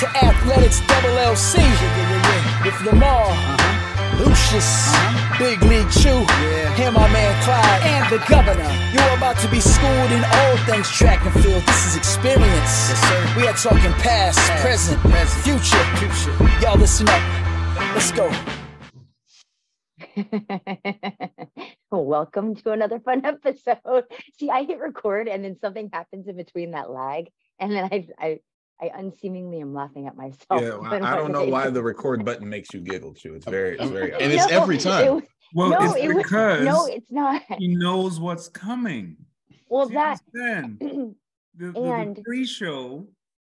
to Athletics Double LC with Lamar, Lucius, Big League Chew, and my man Clyde, and the Governor. You're about to be schooled in all things track and field. This is experience. Yes, sir. We are talking past, present, future. Y'all listen up. Let's go. Welcome to another fun episode. See, I hit record and then something happens in between that lag, and then I unseemingly am laughing at myself. Yeah, I don't know why the record button makes you giggle, too. It's very and it's every time. It's not. He knows what's coming. Well, the pre-show,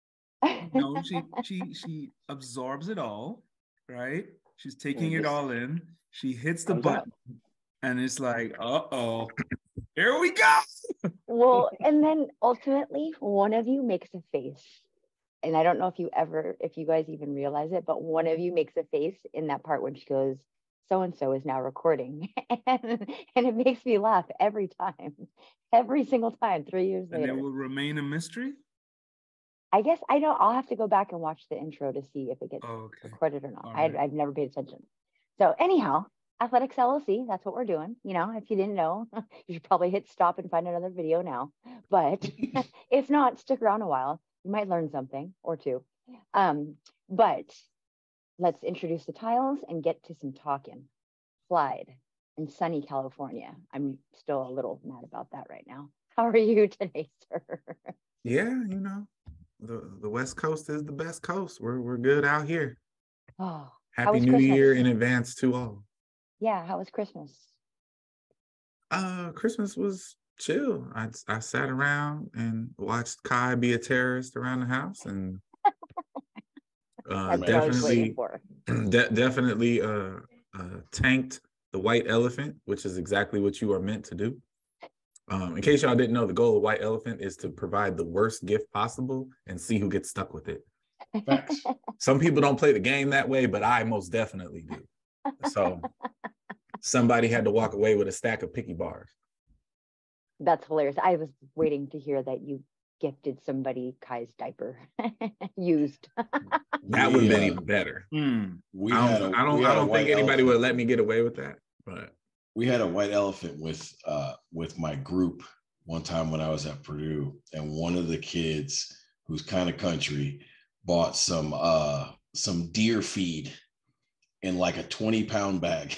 she absorbs it all, right? She's taking it all in. She hits the button, and it's like, uh-oh, here we go. Well, and then ultimately, one of you makes a face. And I don't know if you guys even realize it, but one of you makes a face in that part when she goes, so-and-so is now recording. and it makes me laugh every time, every single time, 3 years later. And it will remain a mystery? I guess I know. I'll have to go back and watch the intro to see if it gets recorded or not. Right. I've never paid attention. So anyhow, Athletics LLC, that's what we're doing. You know, if you didn't know, you should probably hit stop and find another video now. But if not, stick around a while. You might learn something or two. But let's introduce the tiles and get to some talking. Clyde in sunny California. I'm still a little mad about that right now. How are you today, sir? Yeah, you know, the West Coast is the best coast. We're good out here. Oh, Happy New Year in advance to all. Yeah, how was Christmas? Christmas was chill. I sat around and watched Kai be a terrorist around the house, and definitely tanked the white elephant, which is exactly what you are meant to do. In case y'all didn't know, the goal of White Elephant is to provide the worst gift possible and see who gets stuck with it. Facts. Some people don't play the game that way, but I most definitely do. So somebody had to walk away with a stack of picky bars. That's hilarious. I was waiting to hear that you gifted somebody Kai's diaper used. That would have been even better. I don't think anybody would let me get away with that. But we had a white elephant with my group one time when I was at Purdue, and one of the kids who's kind of country bought some deer feed in like a 20-pound bag.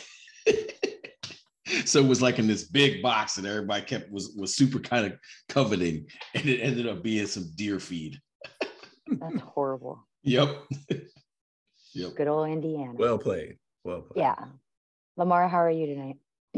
So it was like in this big box, and everybody was super kind of coveting, and it ended up being some deer feed. That's horrible. Yep. Good old Indiana. Well played. Yeah. Lamar, how are you tonight?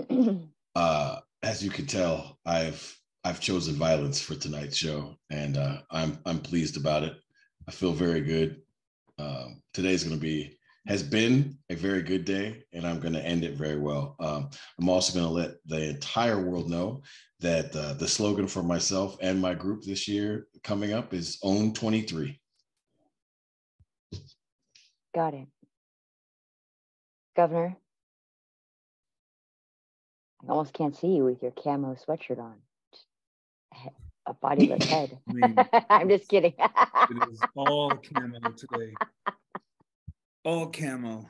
As you can tell, I've chosen violence for tonight's show, and I'm pleased about it. I feel very good. Today's has been a very good day, and I'm going to end it very well. I'm also going to let the entire world know that the slogan for myself and my group this year coming up is Own 23. Got it. Governor, I almost can't see you with your camo sweatshirt on. A bodiless head. I'm just kidding. It is all camo today. All camo.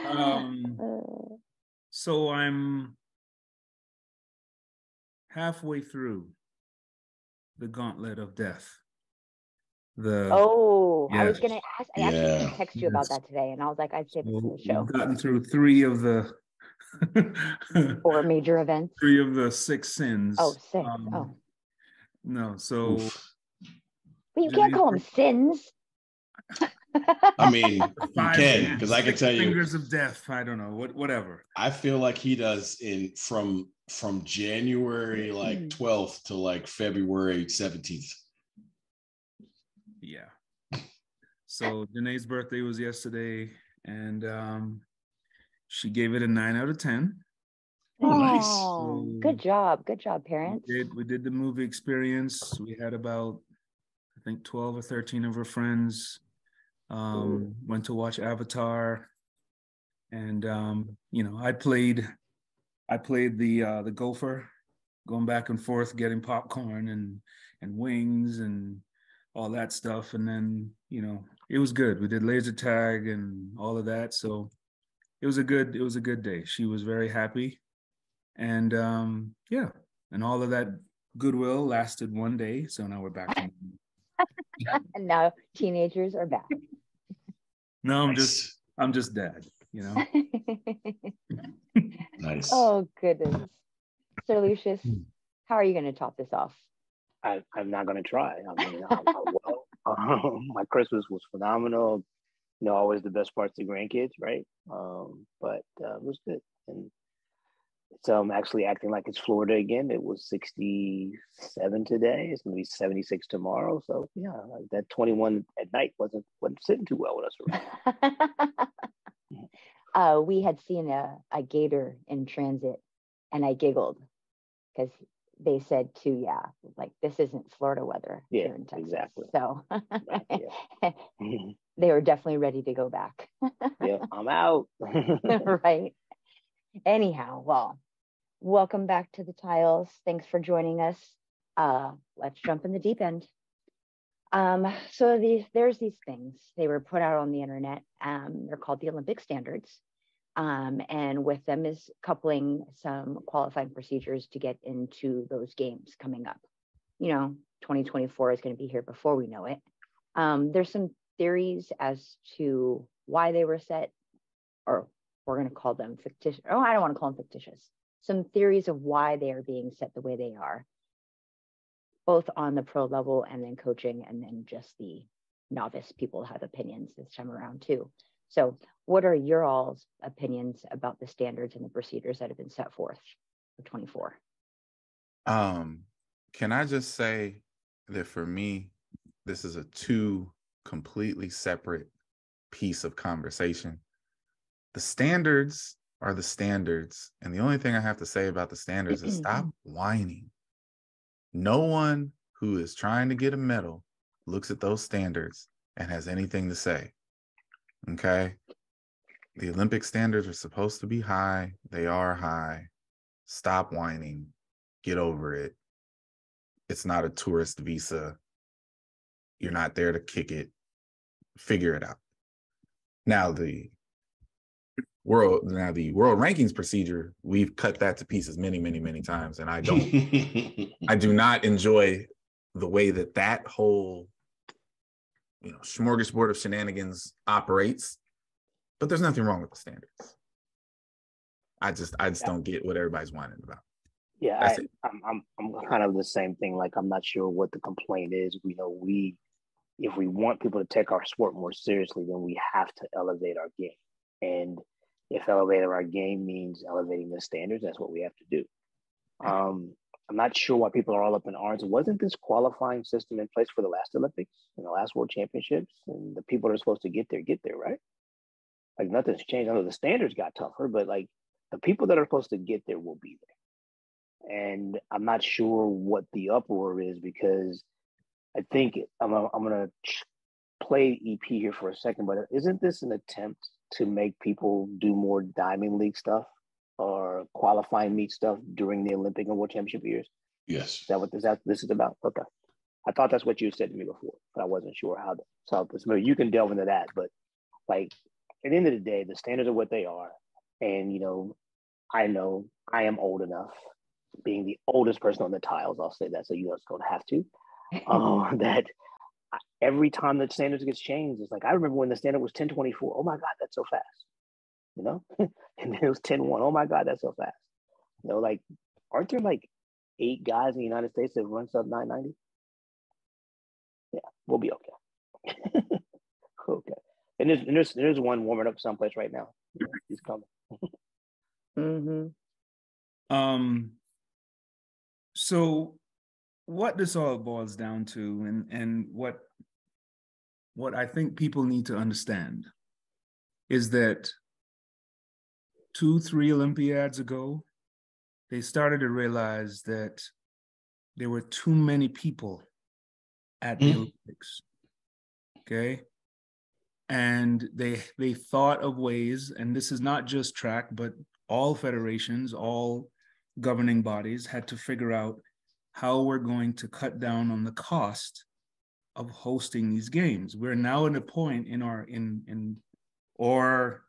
So I'm halfway through the gauntlet of death. I was gonna ask. I actually was gonna text you about that today, and I was like, I'd say this for the show. We've gotten through 3 of the 4 major events. 3 of the 6 sins. Oh, 6. No, so. But you can't call them sins. I mean, you can, because I can tell you. Fingers of death. I don't know. Whatever. I feel like he does from January 12th to February 17th. Yeah. So Danae's birthday was yesterday, and she gave it a 9 out of 10. Oh, nice. So good job, parents. We did the movie experience. We had about, I think, 12 or 13 of her friends. Went to watch Avatar, and I played the gopher, going back and forth, getting popcorn and wings and all that stuff. And then, it was good. We did laser tag and all of that. So it was a good day. She was very happy. And yeah, and all of that goodwill lasted one day. So now we're back to and now teenagers are back. No, I'm just dad, you know. Nice. Oh goodness. So Lucius, how are you going to top this off? I'm not going to try. I mean, my Christmas was phenomenal. You know, always the best part's the grandkids, right? But it was good. And so I'm actually acting like it's Florida again. It was 67 today. It's going to be 76 tomorrow. So yeah, that 21 at night wasn't sitting too well with us around. We had seen a gator in transit, and I giggled because they said too, yeah, like this isn't Florida weather here in Texas. Exactly. So they were definitely ready to go back. Yeah, I'm out. Right. Anyhow, well, welcome back to the Tiles. Thanks for joining us. Let's jump in the deep end. So there's these things. They were put out on the internet. They're called the Olympic standards. And with them is coupling some qualifying procedures to get into those games coming up. You know, 2024 is going to be here before we know it. There's some theories as to why they were set, or we're going to call them fictitious. Oh, I don't want to call them fictitious. Some theories of why they are being set the way they are, both on the pro level and then coaching, and then just the novice people have opinions this time around too. So what are your all's opinions about the standards and the procedures that have been set forth for 24? Can I just say that for me, this is a two completely separate piece of conversation. The standards are the standards. And the only thing I have to say about the standards is stop whining. No one who is trying to get a medal looks at those standards and has anything to say. Okay? The Olympic standards are supposed to be high. They are high. Stop whining. Get over it. It's not a tourist visa. You're not there to kick it. Figure it out. Now the world rankings procedure, we've cut that to pieces many, many, many times. And I do not enjoy the way that whole, smorgasbord of shenanigans operates, but there's nothing wrong with the standards. I just don't get what everybody's whining about. Yeah, I'm kind of the same thing. Like, I'm not sure what the complaint is. If we want people to take our sport more seriously, then we have to elevate our game. And if elevating our game means elevating the standards, that's what we have to do. I'm not sure why people are all up in arms. Wasn't this qualifying system in place for the last Olympics and the last World Championships? And the people that are supposed to get there, right? Like, nothing's changed. I know the standards got tougher, but like, the people that are supposed to get there will be there. And I'm not sure what the uproar is, because I think I'm going to play EP here for a second, but isn't this an attempt to make people do more Diamond League stuff or qualifying meet stuff during the Olympic and World Championship years? Yes. Is that what this is about? Okay. I thought that's what you said to me before, but I wasn't sure how. So you can delve into that, but like, at the end of the day, the standards are what they are. And, I know I am old enough, being the oldest person on the Tiles, I'll say that, so you guys don't have to, that every time the standards gets changed, it's like, I remember when the standard was 10:24. Oh my God, that's so fast. And then it was 10:1. Oh my God, that's so fast. Like, aren't there like 8 guys in the United States that run sub 990? Yeah, we'll be okay. Okay. And there's one warming up someplace right now. He's coming. So what this all boils down to, and what I think people need to understand, is that 2-3 Olympiads ago, they started to realize that there were too many people at the Olympics. Okay. And they thought of ways, and this is not just track, but all federations, all governing bodies had to figure out how we're going to cut down on the cost of hosting these games. We're now at a point in our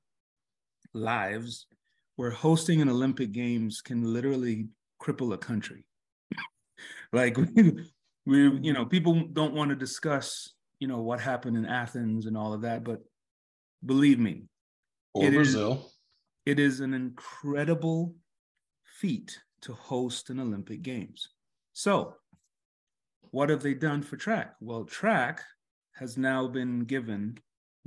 lives where hosting an Olympic Games can literally cripple a country. Like we people don't want to discuss, what happened in Athens and all of that, but believe me, or Brazil, it is an incredible feat to host an Olympic Games. So what have they done for track? Well, track has now been given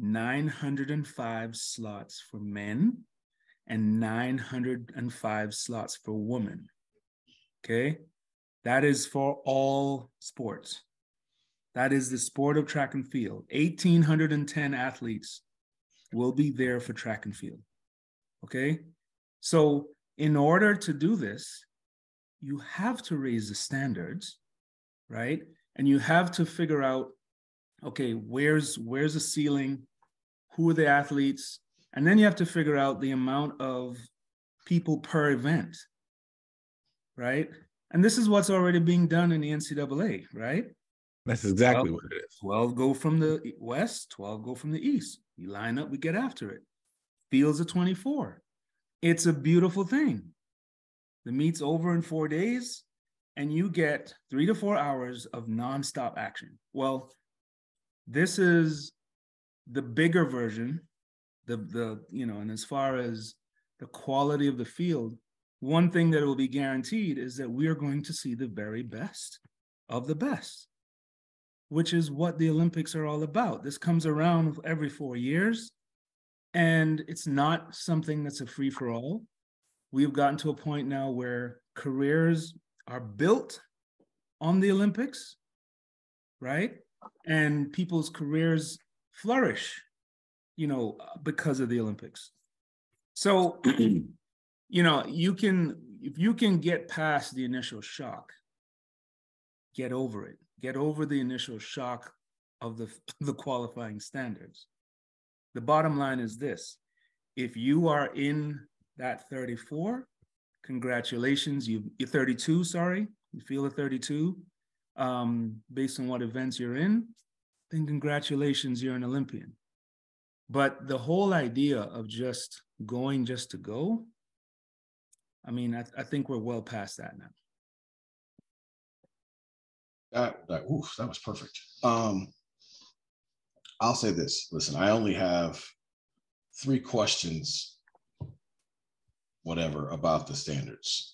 905 slots for men and 905 slots for women. Okay? That is for all sports. That is the sport of track and field. 1,810 athletes will be there for track and field. Okay? So in order to do this, you have to raise the standards, right? And you have to figure out, okay, where's the ceiling? Who are the athletes? And then you have to figure out the amount of people per event, right? And this is what's already being done in the NCAA, right? That's exactly what it is. 12 go from the west, 12 go from the east. We line up, we get after it. Fields of 24. It's a beautiful thing. The meet's over in 4 days, and you get 3 to 4 hours of nonstop action. Well, this is the bigger version, and as far as the quality of the field, one thing that will be guaranteed is that we are going to see the very best of the best, which is what the Olympics are all about. This comes around every 4 years, and it's not something that's a free-for-all. We've gotten to a point now where careers are built on the Olympics, right? And people's careers flourish, because of the Olympics. So, if you can get past the initial shock, get over it. Get over the initial shock of the qualifying standards. The bottom line is this: if you are in that 34, congratulations. You're 32, sorry. You feel a 32 based on what events you're in, then congratulations, you're an Olympian. But the whole idea of just going just to go, I think we're well past that now. That was perfect. I'll say this. Listen, I only have 3 questions, about the standards.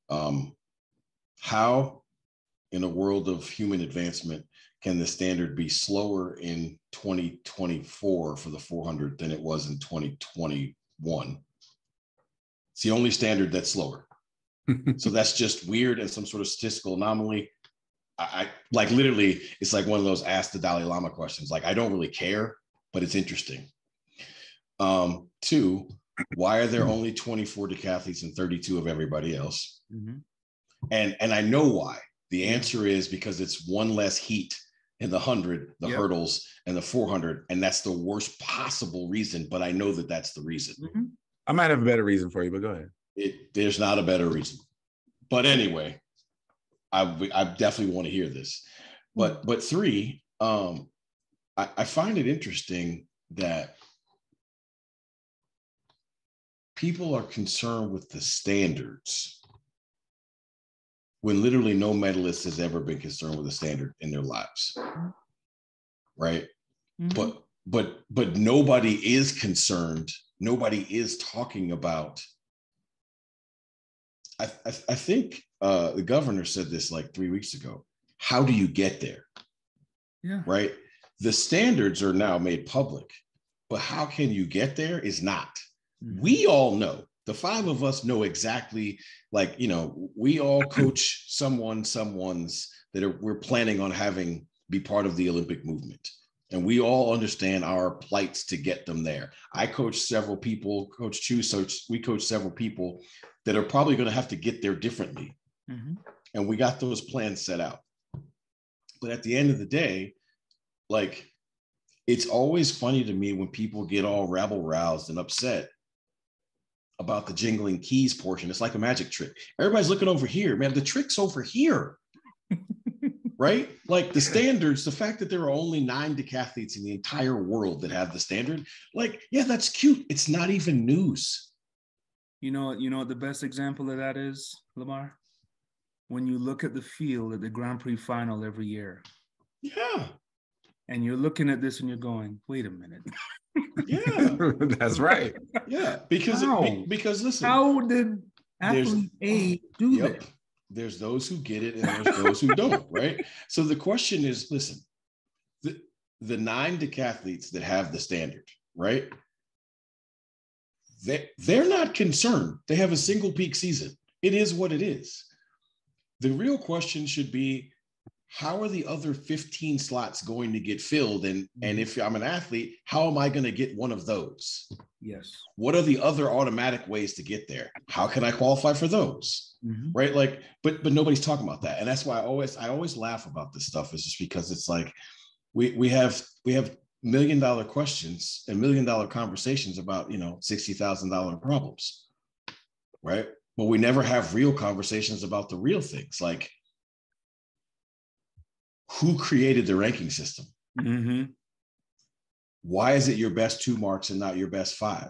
How, in a world of human advancement, can the standard be slower in 2024 for the 400 than it was in 2021? It's the only standard that's slower. So that's just weird and some sort of statistical anomaly. I like literally, it's like one of those ask the Dalai Lama questions. Like, I don't really care, but it's interesting. 2, why are there only 24 decathletes and 32 of everybody else? Mm-hmm. And I know why. The answer is because it's one less heat in the 100, the hurdles, and the 400. And that's the worst possible reason, but I know that that's the reason. Mm-hmm. I might have a better reason for you, but go ahead. There's not a better reason. But anyway, I definitely want to hear this. But 3, I find it interesting that people are concerned with the standards when literally no medalist has ever been concerned with a standard in their lives, right? Mm-hmm. But nobody is concerned. Nobody is talking about. I think the governor said this like 3 weeks ago. How do you get there? Yeah. Right. The standards are now made public, but how can you get there is not. Mm-hmm. We all know. The 5 of us know exactly, we all coach someones that we're planning on having be part of the Olympic movement. And we all understand our plights to get them there. I coach several people, Coach Chu, so we coach several people that are probably going to have to get there differently. Mm-hmm. And we got those plans set out. But at the end of the day, it's always funny to me when people get all rabble-roused and upset about the jingling keys portion. It's like a magic trick. Everybody's looking over here, man. The trick's over here, right? Like the standards, the fact that there are only 9 decathletes in the entire world that have the standard, like, yeah, that's cute. It's not even news. You know what the best example of that is, Lamar? When you look at the field at the Grand Prix final every year. Yeah. And you're looking at this and you're going, wait a minute. Yeah. That's right. Yeah. Because listen. How did athlete A do that? There's those who get it and there's those who don't, right? So the question is, listen, the 9 decathletes that have the standard, right? They're not concerned. They have a single peak season. It is what it is. The real question should be, how are the other 15 slots going to get filled? And if I'm an athlete, how am I going to get one of those? Yes. What are the other automatic ways to get there? How can I qualify for those? Right? Like, but nobody's talking about that. And that's why I always laugh about this stuff, is just because it's like we have $1 million questions and $1 million conversations about, $60,000 problems. Right? But we never have real conversations about the real things, like who created the ranking system? Why is it your best 2 marks and not your best 5?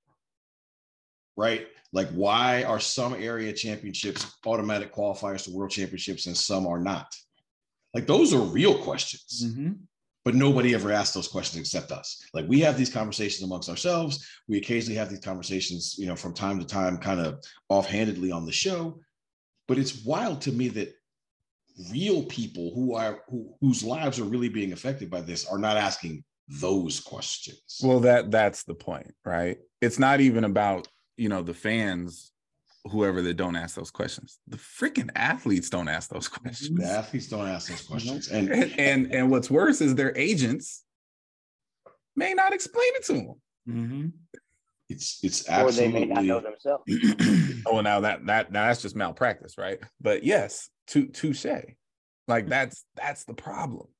Right? Like, why are some area championships automatic qualifiers to world championships and some are not? Like, those are real questions. But nobody ever asks those questions except us. Like, we have these conversations amongst ourselves. We occasionally have these conversations, from time to time, kind of offhandedly on the show. But it's wild to me that real people whose lives are really being affected by this are not asking those questions. Well, that's the point, right? It's not even about, the fans, whoever, that don't ask those questions. The freaking athletes don't ask those questions. The athletes don't ask those questions. And what's worse is their agents may not explain it to them. It's absolutely, or they may not know themselves. Oh, now that's just malpractice, right? But yes, touche. Like, that's the problem.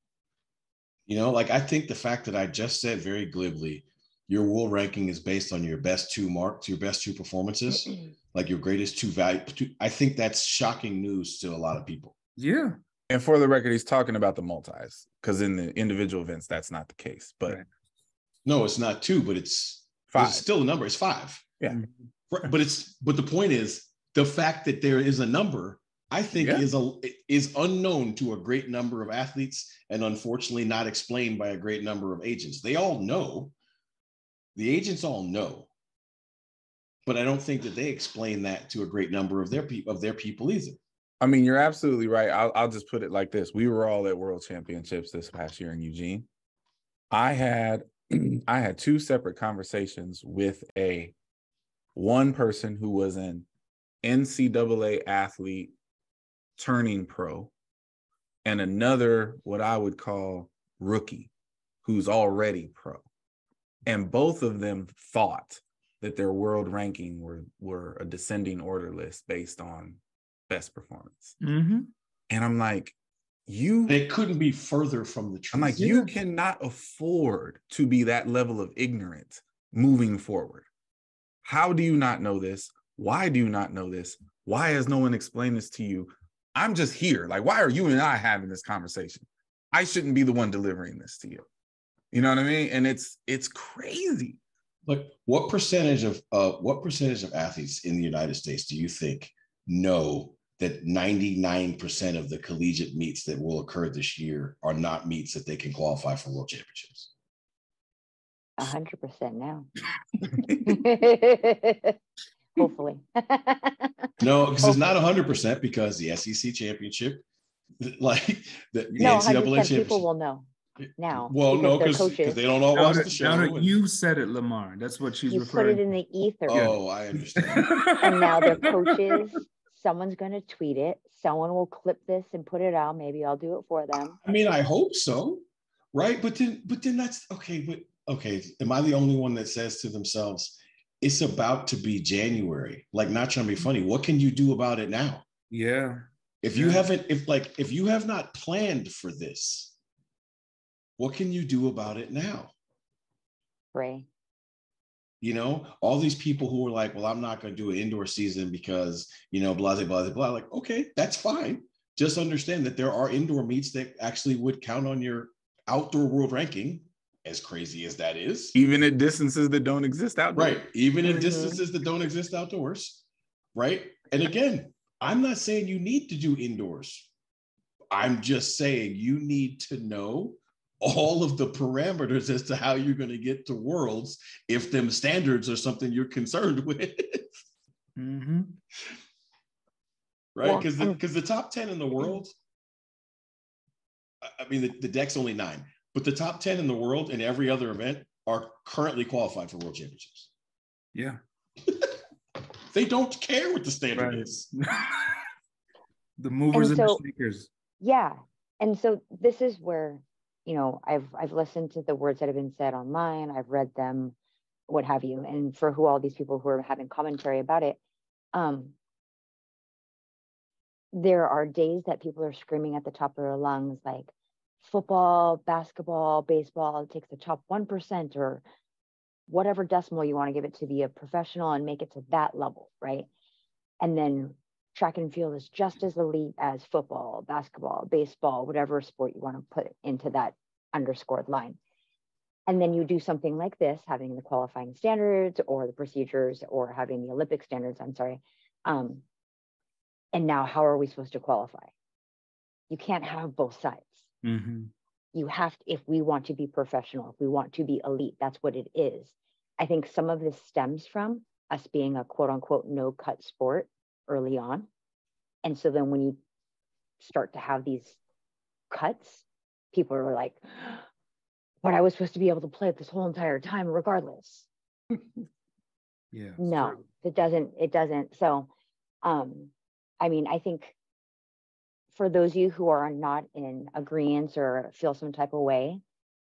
Like, I think the fact that I just said very glibly, your world ranking is based on your best 2 marks, your best 2 performances, like your greatest 2 value. I think that's shocking news to a lot of people. Yeah. And for the record, he's talking about the multis, because in the individual events, that's not the case. But no, it's not 2, but it's 5. It's still a number. It's 5. Yeah. But the point is, the fact that there is a number, I think, is unknown to a great number of athletes, and unfortunately not explained by a great number of agents. They all know. The agents all know. But I don't think that they explain that to a great number of their people either. I mean, you're absolutely right. I'll just put it like this. We were all at World Championships this past year in Eugene. I had 2 separate conversations with one person who was an NCAA athlete turning pro, and another, what I would call, rookie, who's already pro. And both of them thought that their world ranking were a descending order list based on best performance. And I'm like, it couldn't be further from the truth. I'm like, you cannot afford to be that level of ignorant moving forward. How do you not know this? Why do you not know this? Why has no one explained this to you? I'm just here. Like, why are you and I having this conversation? I shouldn't be the one delivering this to you. You know what I mean? And it's crazy. Like, what percentage of athletes in the United States do you think know that 99% of the collegiate meets that will occur this year are not meets that they can qualify for world championships? 100% now. Hopefully. No, because it's not 100%, because the SEC championship, like the NCAA championship, people will know now. Well, no, because they don't all watch the show. You said it, Lamar. That's what she's referring to. You put it in the ether. Oh, I understand. And now their coaches, someone's going to tweet it. Someone will clip this and put it out. Maybe I'll do it for them. I mean, I hope so, right? But then that's okay. But okay, am I the only one that says to themselves, it's about to be January? Like, not trying to be funny. What can you do about it now? Yeah. If you have not planned for this, what can you do about it now? Pray. All these people who are like, well, I'm not going to do an indoor season because, blah, blah, blah, blah. Like, okay, that's fine. just understand that there are indoor meets that actually would count on your outdoor world ranking, as crazy as that is. Even at distances that don't exist outdoors. Right. Even at distances that don't exist outdoors. Right. And again, I'm not saying you need to do indoors. I'm just saying you need to know all of the parameters as to how you're going to get to worlds if them standards are something you're concerned with. Right? Because the top 10 in the world, I mean, the deck's only 9, but the top 10 in the world in every other event are currently qualified for world championships. Yeah. They don't care what the standard is. The movers and the shakers. Yeah. And so this is where, you know, I've listened to the words that have been said online. I've read them, what have you. And for all these people who are having commentary about it, there are days that people are screaming at the top of their lungs, like football, basketball, baseball, it takes the top 1% or whatever decimal you want to give it to be a professional and make it to that level, right? And then track and field is just as elite as football, basketball, baseball, whatever sport you want to put into that underscored line. And then you do something like this, having the qualifying standards or the procedures or having the Olympic standards, and now how are we supposed to qualify? You can't have both sides. You have to, if we want to be professional, if we want to be elite, that's what it is. I think some of this stems from us being a quote unquote no cut sport early on. And so then when you start to have these cuts, people are like, but I was supposed to be able to play it this whole entire time regardless. Yeah. No, true. It doesn't. So, I mean, I think for those of you who are not in agreement or feel some type of way,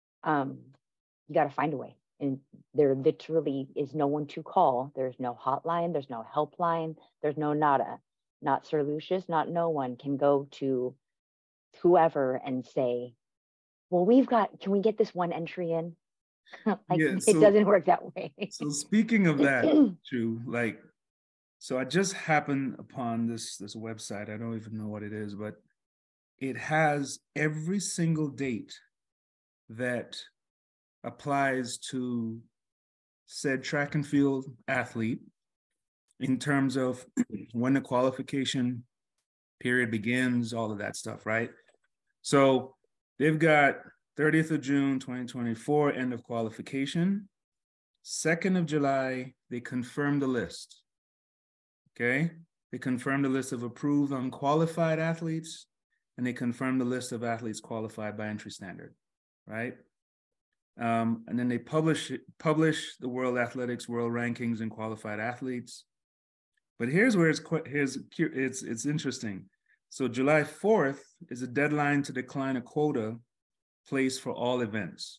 you got to find a way. And there literally is no one to call. There's no hotline. There's no helpline. There's no nada. Not Sir Lucius, not no one can go to whoever and say, well, can we get this one entry in? It doesn't work that way. So speaking of that, Drew, so I just happened upon this website. I don't even know what it is, but it has every single date that applies to said track and field athlete in terms of when the qualification period begins, all of that stuff, right? So they've got 30th of June, 2024, end of qualification. 2nd of July, they confirmed the list. Okay, they confirmed the list of approved unqualified athletes, and they confirmed the list of athletes qualified by entry standard, right? And then they publish the World Athletics World Rankings and qualified athletes. But here's where it's interesting. So July 4th is a deadline to decline a quota placed for all events.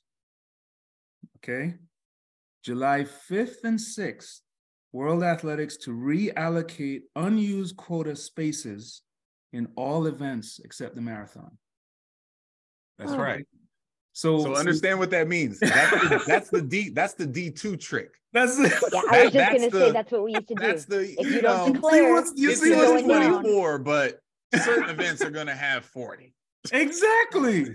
Okay, July 5th and 6th. World Athletics to reallocate unused quota spaces in all events except the marathon. That's right. So understand what that means. That's the D2 trick. That's I was just going to say that's what we used to do. That's the if you don't declare, you see what's 24, but certain events are going to have 40. Exactly.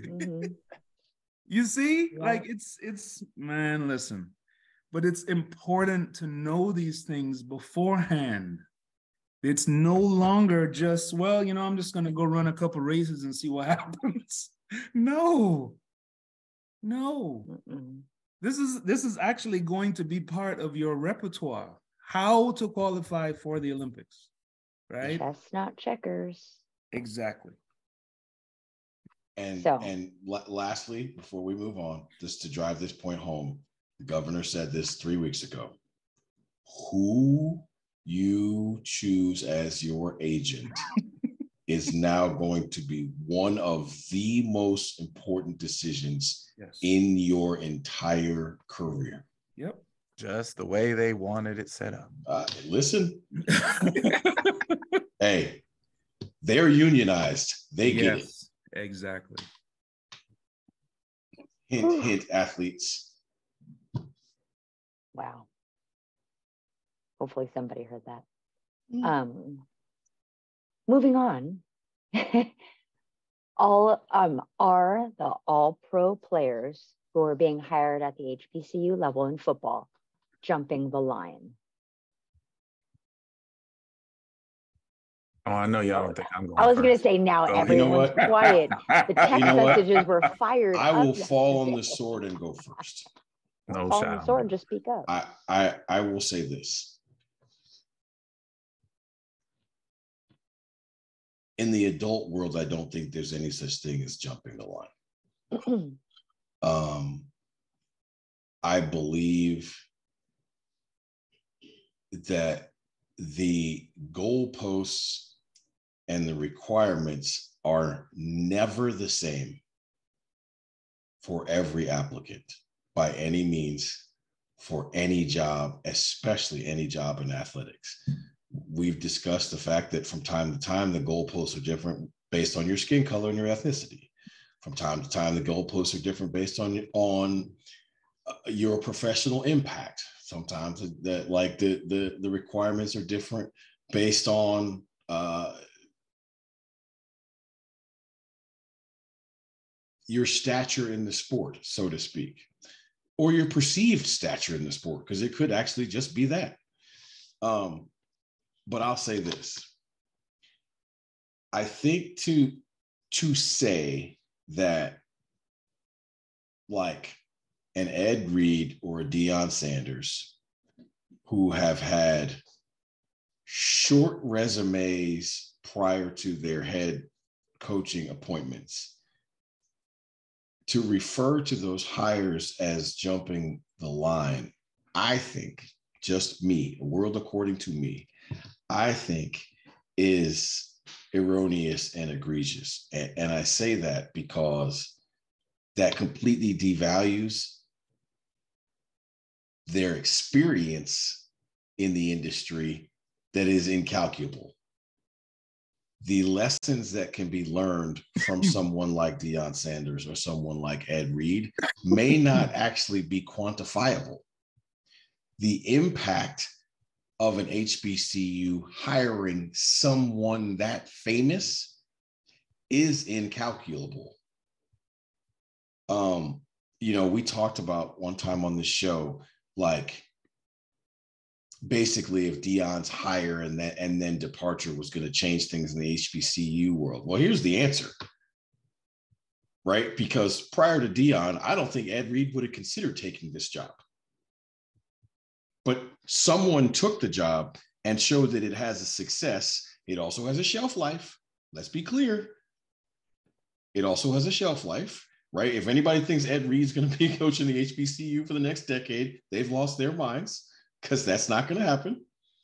You see, it's man, listen. But it's important to know these things beforehand. It's no longer just, well, I'm just going to go run a couple races and see what happens. No. This is actually going to be part of your repertoire, how to qualify for the Olympics, right? Chess, not checkers. Exactly. And lastly, before we move on, just to drive this point home, the governor said this 3 weeks ago. Who you choose as your agent is now going to be one of the most important decisions in your entire career. Yep. Just the way they wanted it set up. Listen. Hey, they're unionized. They get it. Exactly. Hint, hint, athletes. Wow. Hopefully somebody heard that. Moving on, Are the all-pro players who are being hired at the HBCU level in football jumping the line? Oh, I know y'all don't think I'm going. I was going to say now everyone's quiet. The text messages were fired. I will fall on the sword and go first. No fall on the sword, just speak up. I will say this. In the adult world, I don't think there's any such thing as jumping the line. I believe that the goalposts and the requirements are never the same for every applicant by any means for any job, especially any job in athletics. We've discussed the fact that from time to time, the goalposts are different based on your skin color and your ethnicity. From time to time, the goalposts are different based on your professional impact. Sometimes the requirements are different based on your stature in the sport, so to speak, or your perceived stature in the sport, because it could actually just be that. But I'll say this. I think to say that like an Ed Reed or a Deion Sanders, who have had short resumes prior to their head coaching appointments, to refer to those hires as jumping the line, I think, just me, a world according to me, I think is erroneous and egregious. And I say that because that completely devalues their experience in the industry that is incalculable. The lessons that can be learned from someone like Deion Sanders or someone like Ed Reed may not actually be quantifiable. The impact of an HBCU hiring someone that famous is incalculable. We talked about one time on the show, like basically if Deion's hire and then departure was going to change things in the HBCU world. Well, here's the answer, right? Because prior to Deion, I don't think Ed Reed would have considered taking this job. But someone took the job and showed that it has a success. It also has a shelf life. Let's be clear. It also has a shelf life, right? If anybody thinks Ed Reed's going to be coaching the HBCU for the next decade, they've lost their minds, because that's not going to happen.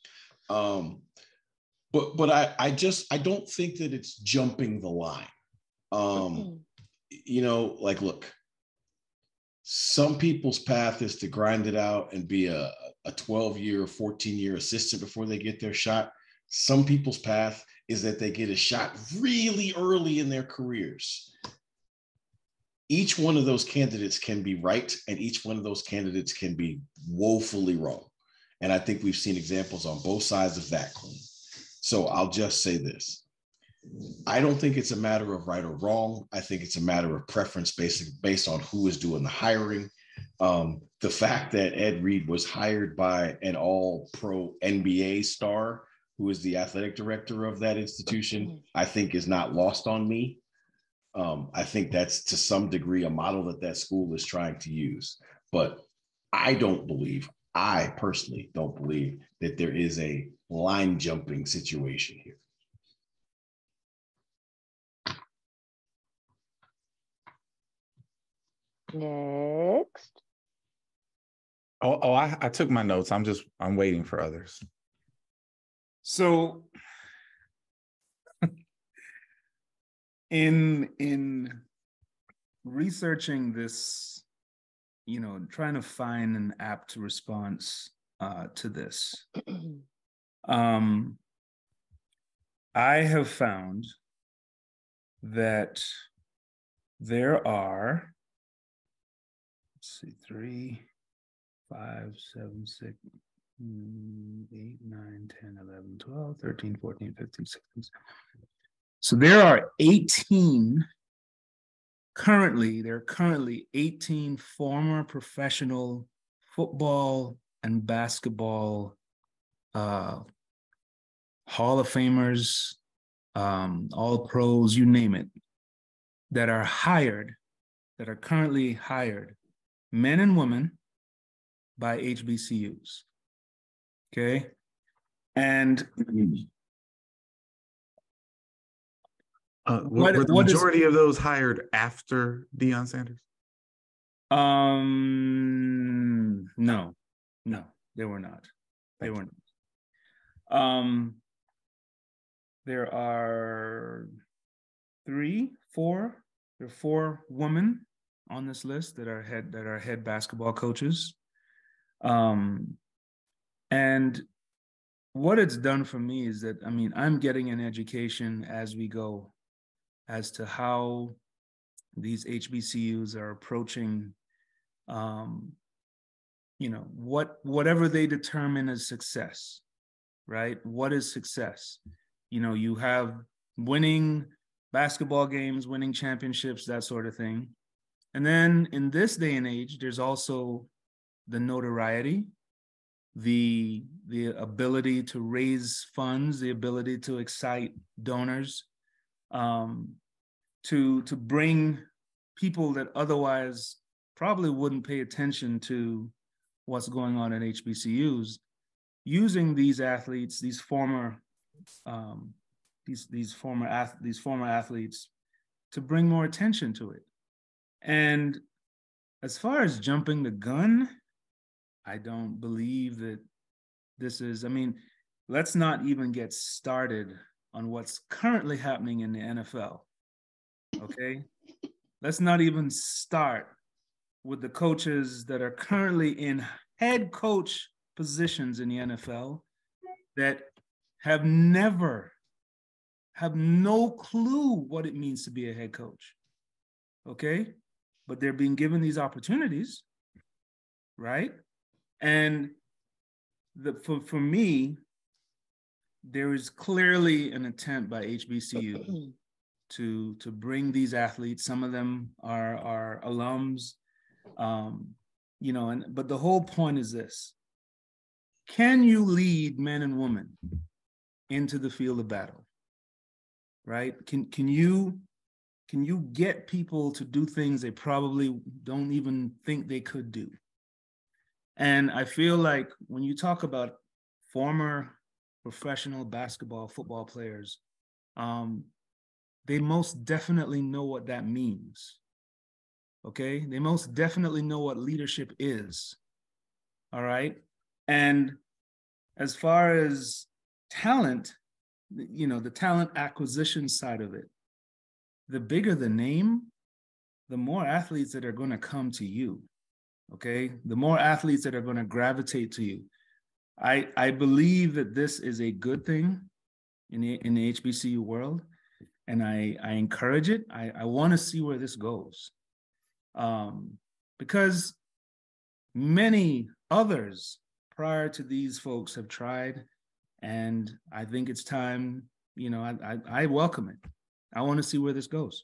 But I don't think that it's jumping the line. Look, some people's path is to grind it out and be a 12-year or 14-year assistant before they get their shot. Some people's path is that they get a shot really early in their careers. Each one of those candidates can be right, and each one of those candidates can be woefully wrong. And I think we've seen examples on both sides of that coin. So I'll just say this. I don't think it's a matter of right or wrong. I think it's a matter of preference based on who is doing the hiring. The fact that Ed Reed was hired by an all-pro NBA star who is the athletic director of that institution, I think is not lost on me. I think that's to some degree a model that school is trying to use. But I personally don't believe that there is a line jumping situation here. Next. I took my notes. I'm waiting for others. So in researching this, trying to find an apt response to this, I have found that there are, 3, 5, 7, 6, 8, 9, 10, 11, 12, 13, 14, 15, 16. So there are 18 currently 18 former professional football and basketball Hall of Famers, all pros, you name it, that are currently hired, men and women, by HBCUs. Okay. And were the majority of those hired after Deion Sanders? No, they were not. They were not. There are four women on this list that are head basketball coaches. And what it's done for me is that, I mean, I'm getting an education as we go as to how these HBCUs are approaching, whatever they determine as success, right? What is success? You have winning basketball games, winning championships, that sort of thing. And then in this day and age, there's also the notoriety, the ability to raise funds, the ability to excite donors, to bring people that otherwise probably wouldn't pay attention to what's going on at HBCUs, using these athletes, these former athletes, to bring more attention to it. And as far as jumping the gun, I don't believe that this is, I mean, let's not even get started on what's currently happening in the NFL, okay? Let's not even start with the coaches that are currently in head coach positions in the NFL that have no clue what it means to be a head coach, okay? But they're being given these opportunities, right? And for me, there is clearly an attempt by HBCU to bring these athletes. Some of them are alums, but the whole point is this: can you lead men and women into the field of battle? Right? Can you get people to do things they probably don't even think they could do? And I feel like when you talk about former professional basketball, football players, they most definitely know what that means. Okay? They most definitely know what leadership is. All right? And as far as talent, the talent acquisition side of it, the bigger the name, the more athletes that are going to come to you. Okay, the more athletes that are going to gravitate to you. I believe that this is a good thing in the HBCU world, and I encourage it. I want to see where this goes, because many others prior to these folks have tried, and I think it's time. I welcome it. I want to see where this goes.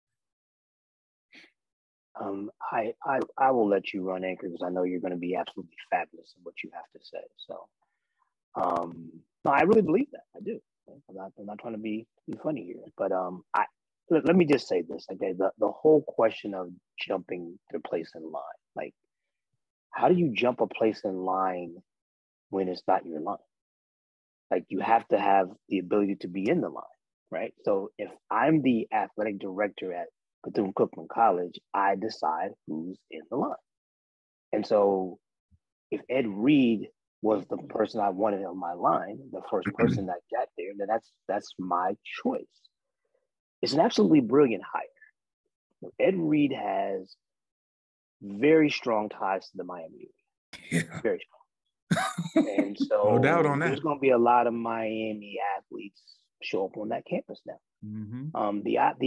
I will let you run anchor because I know you're going to be absolutely fabulous in what you have to say. So, no, I really believe that. I do. I'm not trying to be funny here, but let me just say this. Okay, the whole question of jumping the place in line, like, how do you jump a place in line when it's not your line? Like, you have to have the ability to be in the line, right? So if I'm the athletic director at Bethune-Cookman College, I decide who's in the line. And so if Ed Reed was the person I wanted on my line, the first person that got there, then that's my choice. It's an absolutely brilliant hire. Ed Reed has very strong ties to the Miami area. Yeah. Very strong. And so no doubt on that. There's going to be a lot of Miami athletes show up on that campus now. Mm-hmm.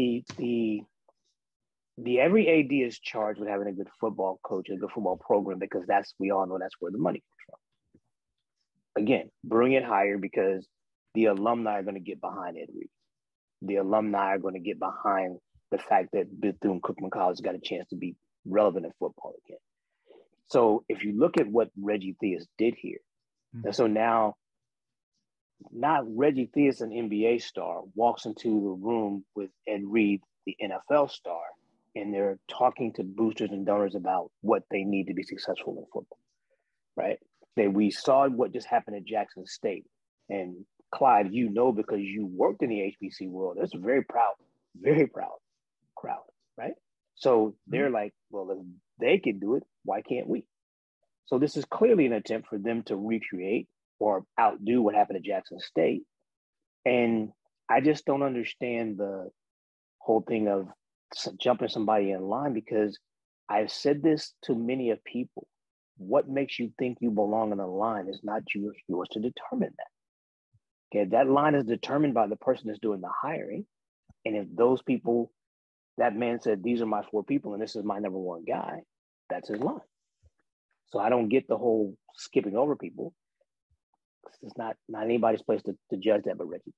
The every AD is charged with having a good football coach and a good football program, because we all know that's where the money comes from. Again, brilliant hire because the alumni are going to get behind Ed Reed. the alumni are going to get behind the fact that Bethune-Cookman College got a chance to be relevant in football again. So if you look at what Reggie Theus did here, and so now not Reggie Theus, an NBA star, walks into the room with Ed Reed, the NFL star, and they're talking to boosters and donors about what they need to be successful in football, right? That we saw what just happened at Jackson State. And Clyde, you know, because you worked in the HBC world, it's a very proud crowd, right? So they're like, well, if they can do it, why can't we? So this is clearly an attempt for them to recreate or outdo what happened at Jackson State. And I just don't understand the whole thing of jumping somebody in line, because I've said this to many of people. What makes you think you belong in a line is not yours to determine that. Okay, that line is determined by the person that's doing the hiring. And if those people, that man said, these are my 4 people and this is my number 1 guy, that's his line. So I don't get the whole skipping over people. It's not anybody's place to judge that but Reggie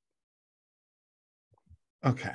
Theus. Okay.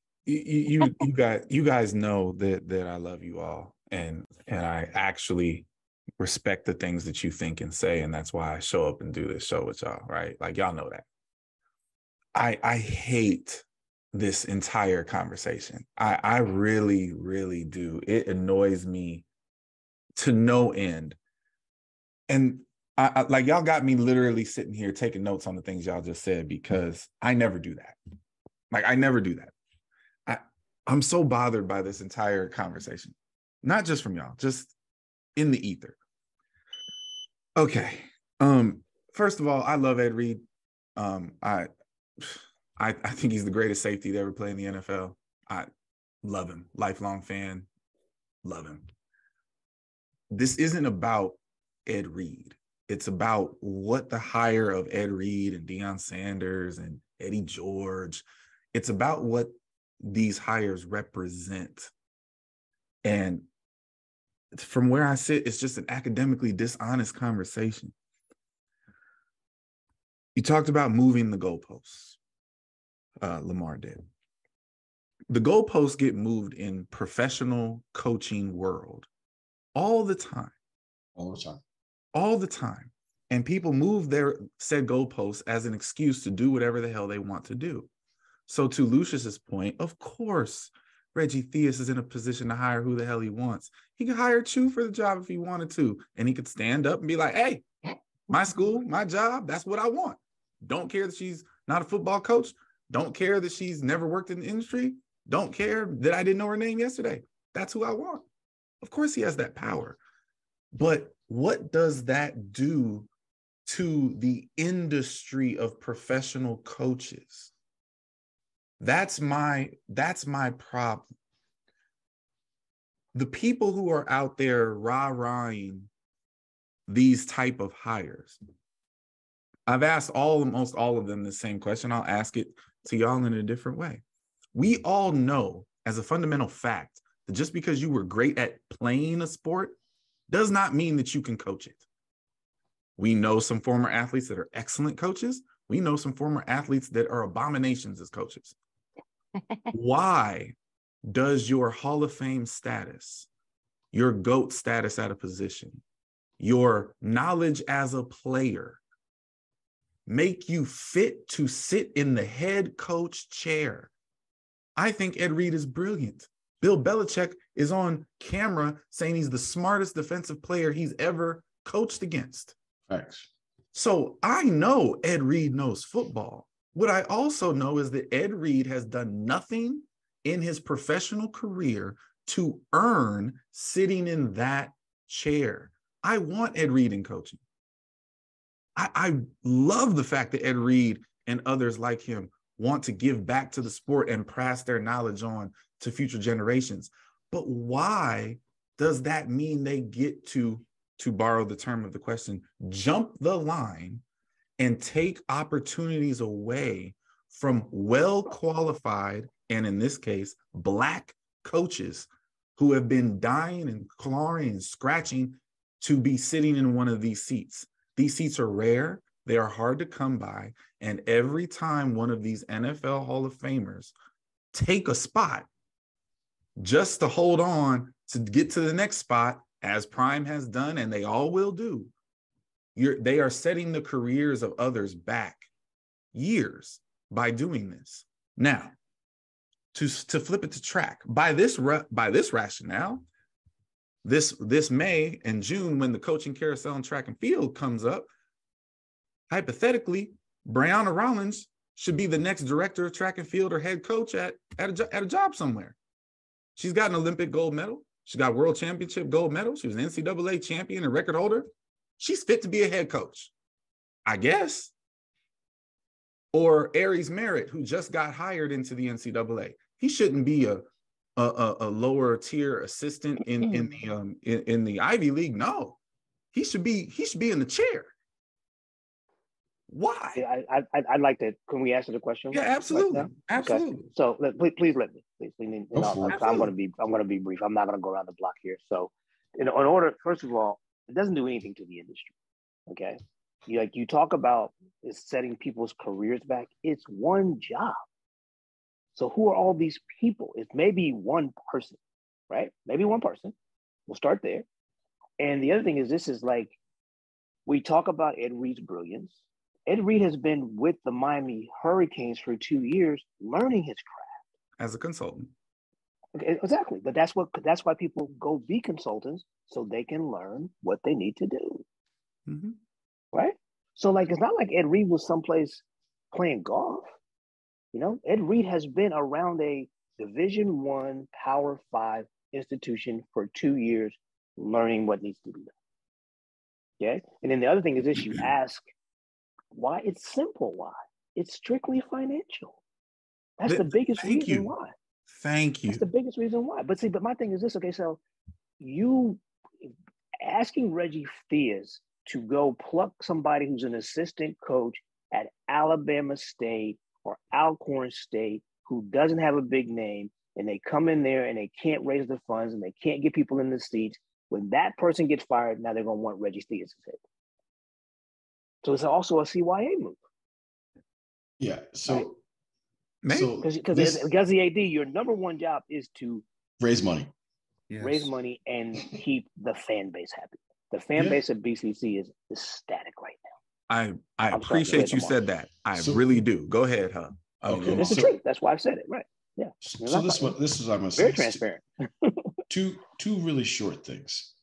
You guys know that I love you all, and I actually respect the things that you think and say, and that's why I show up and do this show with y'all, right? Like, y'all know that. I hate this entire conversation. I really, really do. It annoys me to no end. And I like, y'all got me literally sitting here taking notes on the things y'all just said, because I never do that. Like, I never do that. I'm so bothered by this entire conversation, not just from y'all, just in the ether. Okay. First of all, I love Ed Reed. I think he's the greatest safety to ever play in the NFL. I love him. Lifelong fan. Love him. This isn't about Ed Reed. It's about what the hire of Ed Reed and Deion Sanders and Eddie George, it's about what these hires represent. And from where I sit, it's just an academically dishonest conversation. You talked about moving the goalposts. Lamar did. The goalposts get moved in professional coaching world all the time. All the time. And people move their said goalposts as an excuse to do whatever the hell they want to do. So to Lucius's point, of course, Reggie Theus is in a position to hire who the hell he wants. He could hire Chew for the job if he wanted to. And he could stand up and be like, hey, my school, my job, that's what I want. Don't care that she's not a football coach. Don't care that she's never worked in the industry. Don't care that I didn't know her name yesterday. That's who I want. Of course he has that power. But what does that do to the industry of professional coaches? That's my problem. The people who are out there rah-rahing these type of hires, I've asked almost all of them the same question. I'll ask it to y'all in a different way. We all know as a fundamental fact that just because you were great at playing a sport does not mean that you can coach it. We know some former athletes that are excellent coaches. We know some former athletes that are abominations as coaches. Why does your Hall of Fame status, your GOAT status at a position, your knowledge as a player make you fit to sit in the head coach chair? I think Ed Reed is brilliant. Bill Belichick is on camera saying he's the smartest defensive player he's ever coached against. Thanks. So I know Ed Reed knows football. What I also know is that Ed Reed has done nothing in his professional career to earn sitting in that chair. I want Ed Reed in coaching. I love the fact that Ed Reed and others like him want to give back to the sport and pass their knowledge on to future generations. But why does that mean they get to borrow the term of the question, jump the line and take opportunities away from well-qualified, and in this case, Black coaches who have been dying and clawing and scratching to be sitting in one of these seats? These seats are rare. They are hard to come by. And every time one of these NFL Hall of Famers take a spot just to hold on to get to the next spot, as Prime has done, and they all will do, they are setting the careers of others back years by doing this. Now, to flip it to track, by this rationale, this May and June, when the coaching carousel in track and field comes up, hypothetically, Brianna Rollins should be the next director of track and field or head coach at a job somewhere. She's got an Olympic gold medal. She got world championship gold medal. She was an NCAA champion and record holder. She's fit to be a head coach, I guess. Or Aries Merritt, who just got hired into the NCAA. He shouldn't be a lower tier assistant in the Ivy League. No, he should be in the chair. Why? Yeah, I'd like to. Can we answer the question? Yeah, absolutely, right absolutely. Okay. So please let me. I'm going to be brief. I'm not going to go around the block here. So, in order, first of all, it doesn't do anything to the industry. Okay, you talk about is setting people's careers back. It's one job. So who are all these people? It's maybe one person, right? Maybe one person. We'll start there. And the other thing is, this is like, we talk about Ed Reed's brilliance. Ed Reed has been with the Miami Hurricanes for 2 years, learning his craft as a consultant. Okay, exactly, but that's why people go be consultants, so they can learn what they need to do, right? So like, it's not like Ed Reed was someplace playing golf. Ed Reed has been around a Division I Power 5 institution for 2 years, learning what needs to be done. Okay, and then the other thing is this: you ask why. It's simple. Why? It's strictly financial. That's the biggest reason why. Thank you. That's the biggest reason why. But my thing is this. Okay, so you asking Reggie Theus to go pluck somebody who's an assistant coach at Alabama State or Alcorn State who doesn't have a big name, and they come in there and they can't raise the funds and they can't get people in the seats. When that person gets fired, now they're going to want Reggie Theus' head. So it's also a CYA move. Yeah. So, because the AD, your number one job is to raise money, raise money, and keep the fan base happy. The fan base of BCC is ecstatic right now. I appreciate you said that. I really do. Go ahead, huh? Okay. It's the truth. That's why I've said it. Right. Yeah. So this is what I'm going to say. Very transparent. Two really short things.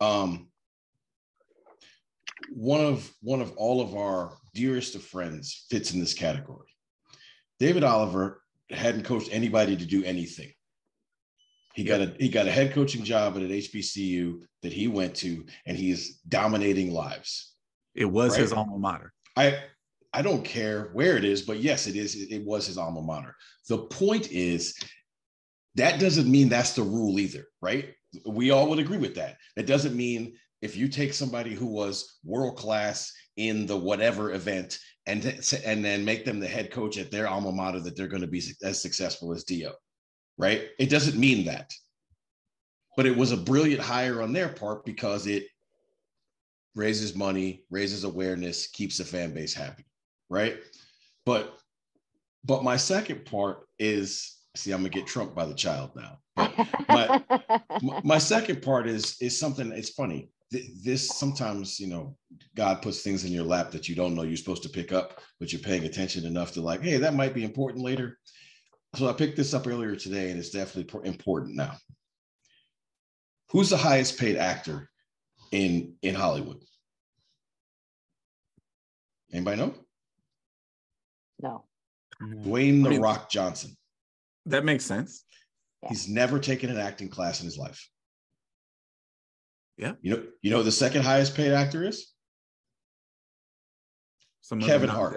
One of all of our dearest of friends fits in this category. David Oliver hadn't coached anybody to do anything. He got a head coaching job at an HBCU that he went to, and he is dominating lives. It was his alma mater. I don't care where it is, but yes, it is. It was his alma mater. The point is, that doesn't mean that's the rule either, right? We all would agree with that. That doesn't mean if you take somebody who was world class in the whatever event and then make them the head coach at their alma mater, that they're going to be as successful as Dio, right? It doesn't mean that. But it was a brilliant hire on their part because it raises money, raises awareness, keeps the fan base happy, right? But my second part is, see, I'm gonna get trumped by the child now. But my second part is something. It's funny. This sometimes, God puts things in your lap that you don't know you're supposed to pick up, but you're paying attention enough to like, hey, that might be important later. So I picked this up earlier today, and it's definitely important now. Who's the highest paid actor in Hollywood? Anybody know? No. Dwayne "The Rock" Johnson. That makes sense. He's never taken an acting class in his life. Yeah. You know who the second highest paid actor is? Kevin Hart.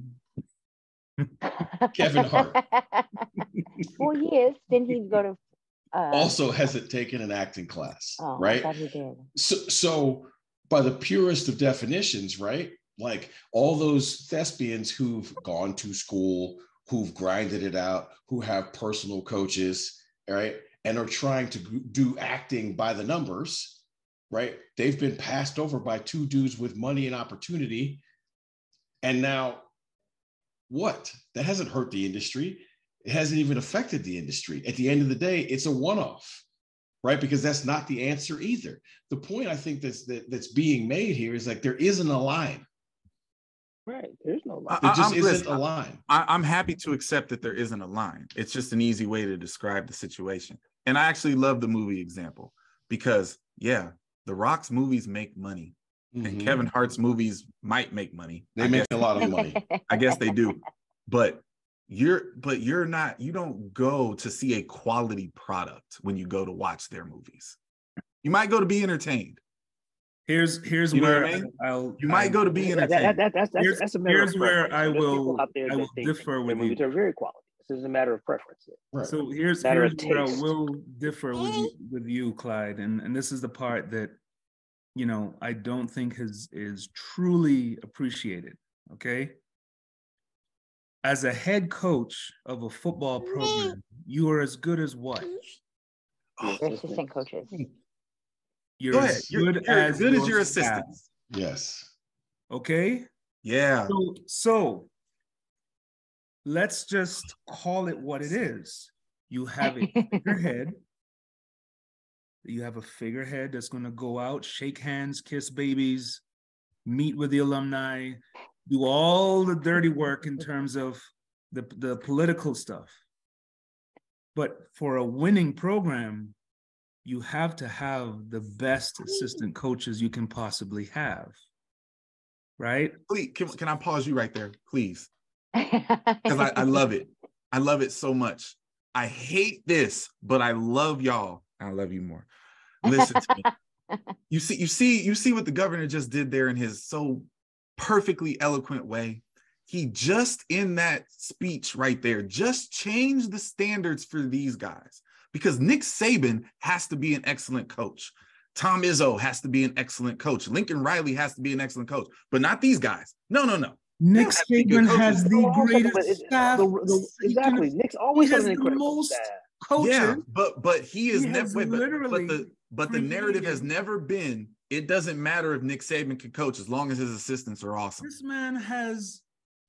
Kevin Hart. Well, he is. Didn't he go to also hasn't taken an acting class, right? I thought he did. So by the purest of definitions, right? Like all those thespians who've gone to school, who've grinded it out, who have personal coaches, right? And are trying to do acting by the numbers, right? They've been passed over by two dudes with money and opportunity And now what? That hasn't hurt the industry. It hasn't even affected the industry. At the end of the day, it's a one-off, right? Because that's not the answer either. The point I think that's being made here is like there isn't a line. Right. There's no line. There just isn't a line. I'm happy to accept that there isn't a line. It's just an easy way to describe the situation. And I actually love the movie example because, yeah, The Rock's movies make money. And Kevin Hart's movies might make money. They make a lot of money. I guess they do. But you don't go to see a quality product when you go to watch their movies. You might go to be entertained. Here's you where I mean? You might go to be entertained. That's a matter here's of where I will differ with you. They're very quality. This is a matter of preference. Right. So here's where I will differ with you, Clyde, and this is the part that I don't think is truly appreciated. Okay. As a head coach of a football program, you are as good as what? Assistant coaches. You're as good as your assistants. Yes. Okay. Yeah. So let's just call it what it is. You have a figurehead. You have a figurehead that's going to go out, shake hands, kiss babies, meet with the alumni, do all the dirty work in terms of the political stuff. But for a winning program, you have to have the best assistant coaches you can possibly have, right? Please, can I pause you right there, please? Because I love it. I love it so much. I hate this, but I love y'all. I love you more. Listen to me. You see what the governor just did there in his so perfectly eloquent way. He just in that speech right there just changed the standards for these guys. Because Nick Saban has to be an excellent coach. Tom Izzo has to be an excellent coach. Lincoln Riley has to be an excellent coach, but not these guys. No. Nick Saban has the greatest staff. Exactly. Nick's always has the most coaches. Yeah, but he is never. But the narrative has never been. It doesn't matter if Nick Saban can coach as long as his assistants are awesome. This man has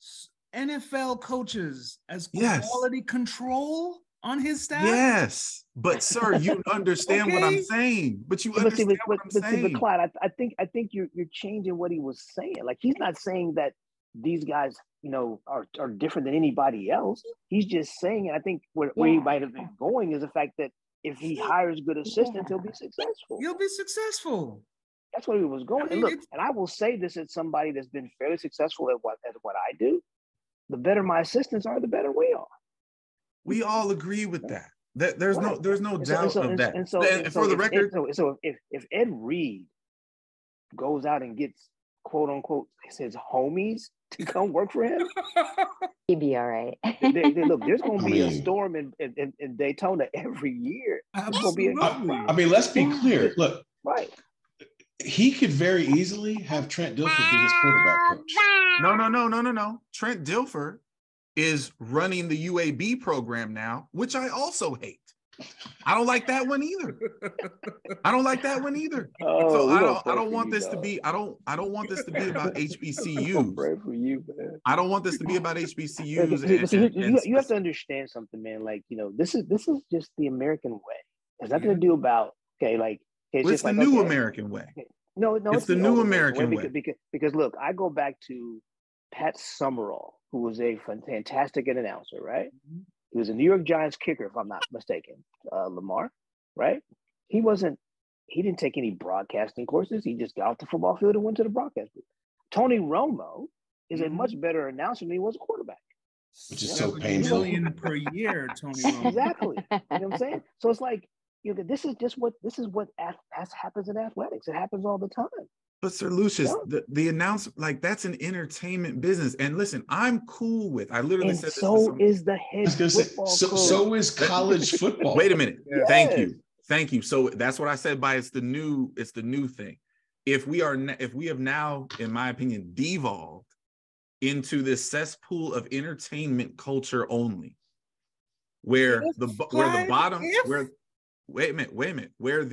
NFL coaches as quality control on his staff? Yes, but sir, you understand what I'm saying. But you understand what I'm saying. But Clyde, I think you're changing what he was saying. Like he's not saying that these guys, are different than anybody else. He's just saying, and I think where he might have been going is the fact that if he hires good assistants, he'll be successful. He'll be successful. That's where he was going. And look, and I will say this as somebody that's been fairly successful at what I do. The better my assistants are, the better we are. We all agree with that. There's no doubt of that. And for the record, if Ed Reed goes out and gets quote unquote his homies to come work for him, he'd be all right. Look, there's going to be a storm in Daytona every year. Absolutely. Let's be clear. Look, right. He could very easily have Trent Dilfer be his quarterback coach. No. Trent Dilfer is running the UAB program now, which I also hate. I don't like that one either. So I don't want this to be about HBCUs. Pray for you, man. I don't want this to be about HBCUs. You have to understand something, man. Like, this is just the American way. It's nothing to do about it's the new American way. No, it's the new American way. Because look, I go back to Pat Summerall, who was a fantastic announcer, right? He was a New York Giants kicker, if I'm not mistaken, Lamar, right? He didn't take any broadcasting courses. He just got off the football field and went to the broadcast booth. Tony Romo is a much better announcer than he was a quarterback. Which is so painful. $1 million per year, Tony Romo. Exactly. You know what I'm saying? So it's like, this is what happens in athletics. It happens all the time. But Sir Lucius, the announcement, that's an entertainment business. And listen, I'm cool with. I literally said this. So is the head football coach. So is college football. Wait a minute. Yes. Thank you. So that's what I said by it's the new thing. If we have now, in my opinion, devolved into this cesspool of entertainment culture only, where the bottom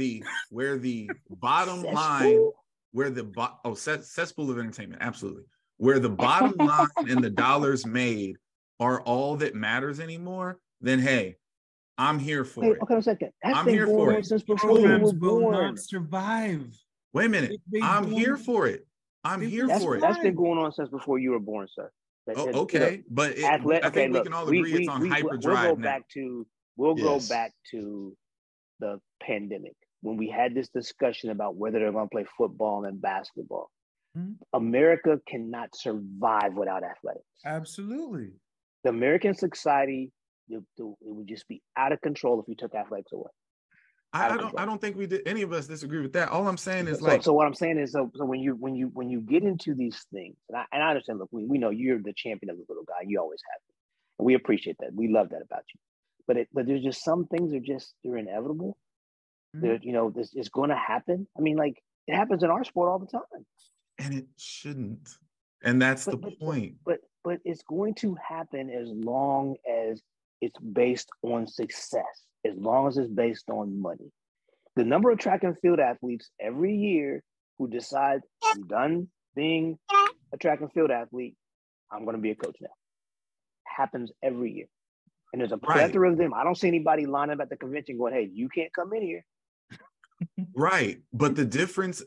cesspool of entertainment, absolutely, where the bottom line and the dollars made are all that matters anymore, then hey, I'm here for it. Okay, a second. I'm here for it. Since before you were born. Will not survive. Wait a minute. I'm here for it. I'm here for it. That's been going on since before you were born, sir. Oh, okay, but I think we can all agree it's on hyperdrive now. We'll go back to the pandemic when we had this discussion about whether they're going to play football and basketball. Mm-hmm. America cannot survive without athletics. Absolutely. The American society, it would just be out of control if you took athletics away. I don't think any of us disagree with that. All I'm saying is so what I'm saying is so when you get into these things, and I understand, look, we know you're the champion of the little guy. You always have been. And we appreciate that. We love that about you. But there's just some things they're inevitable. Mm-hmm. It's going to happen. I mean, like, it happens in our sport all the time. And it shouldn't. And that's the point. But it's going to happen as long as it's based on success, as long as it's based on money. The number of track and field athletes every year who decide, I'm done being a track and field athlete, I'm going to be a coach now, happens every year. And there's a plethora of them. I don't see anybody lining up at the convention going, hey, you can't come in here. Right. But the difference,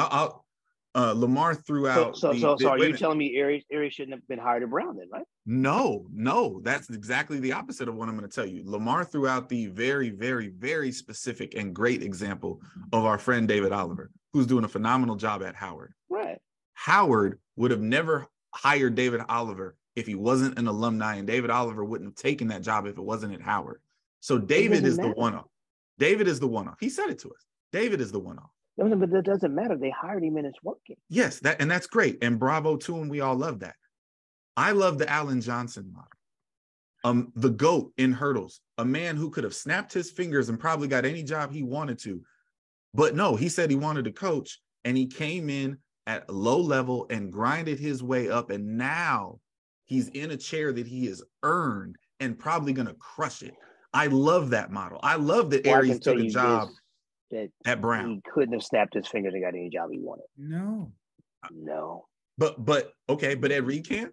Lamar threw out. So are you telling me Aries shouldn't have been hired at Brown then, right? No, that's exactly the opposite of what I'm going to tell you. Lamar threw out the very, very, very specific and great example of our friend David Oliver, who's doing a phenomenal job at Howard. Right. Howard would have never hired David Oliver if he wasn't an alumni, and David Oliver wouldn't have taken that job if it wasn't at Howard. So David is the one-off. David is the one-off. He said it to us. David is the one-off. But that doesn't matter. They hired him and it's working. Yes, that's great. And bravo to him. We all love that. I love the Alan Johnson model. The GOAT in hurdles, a man who could have snapped his fingers and probably got any job he wanted to. But no, he said he wanted to coach, and he came in at a low level and grinded his way up. And now he's in a chair that he has earned and probably going to crush it. I love that model. I love that Aries took a job at Brown. He couldn't have snapped his fingers and got any job he wanted. No. But okay, but Ed Reed can?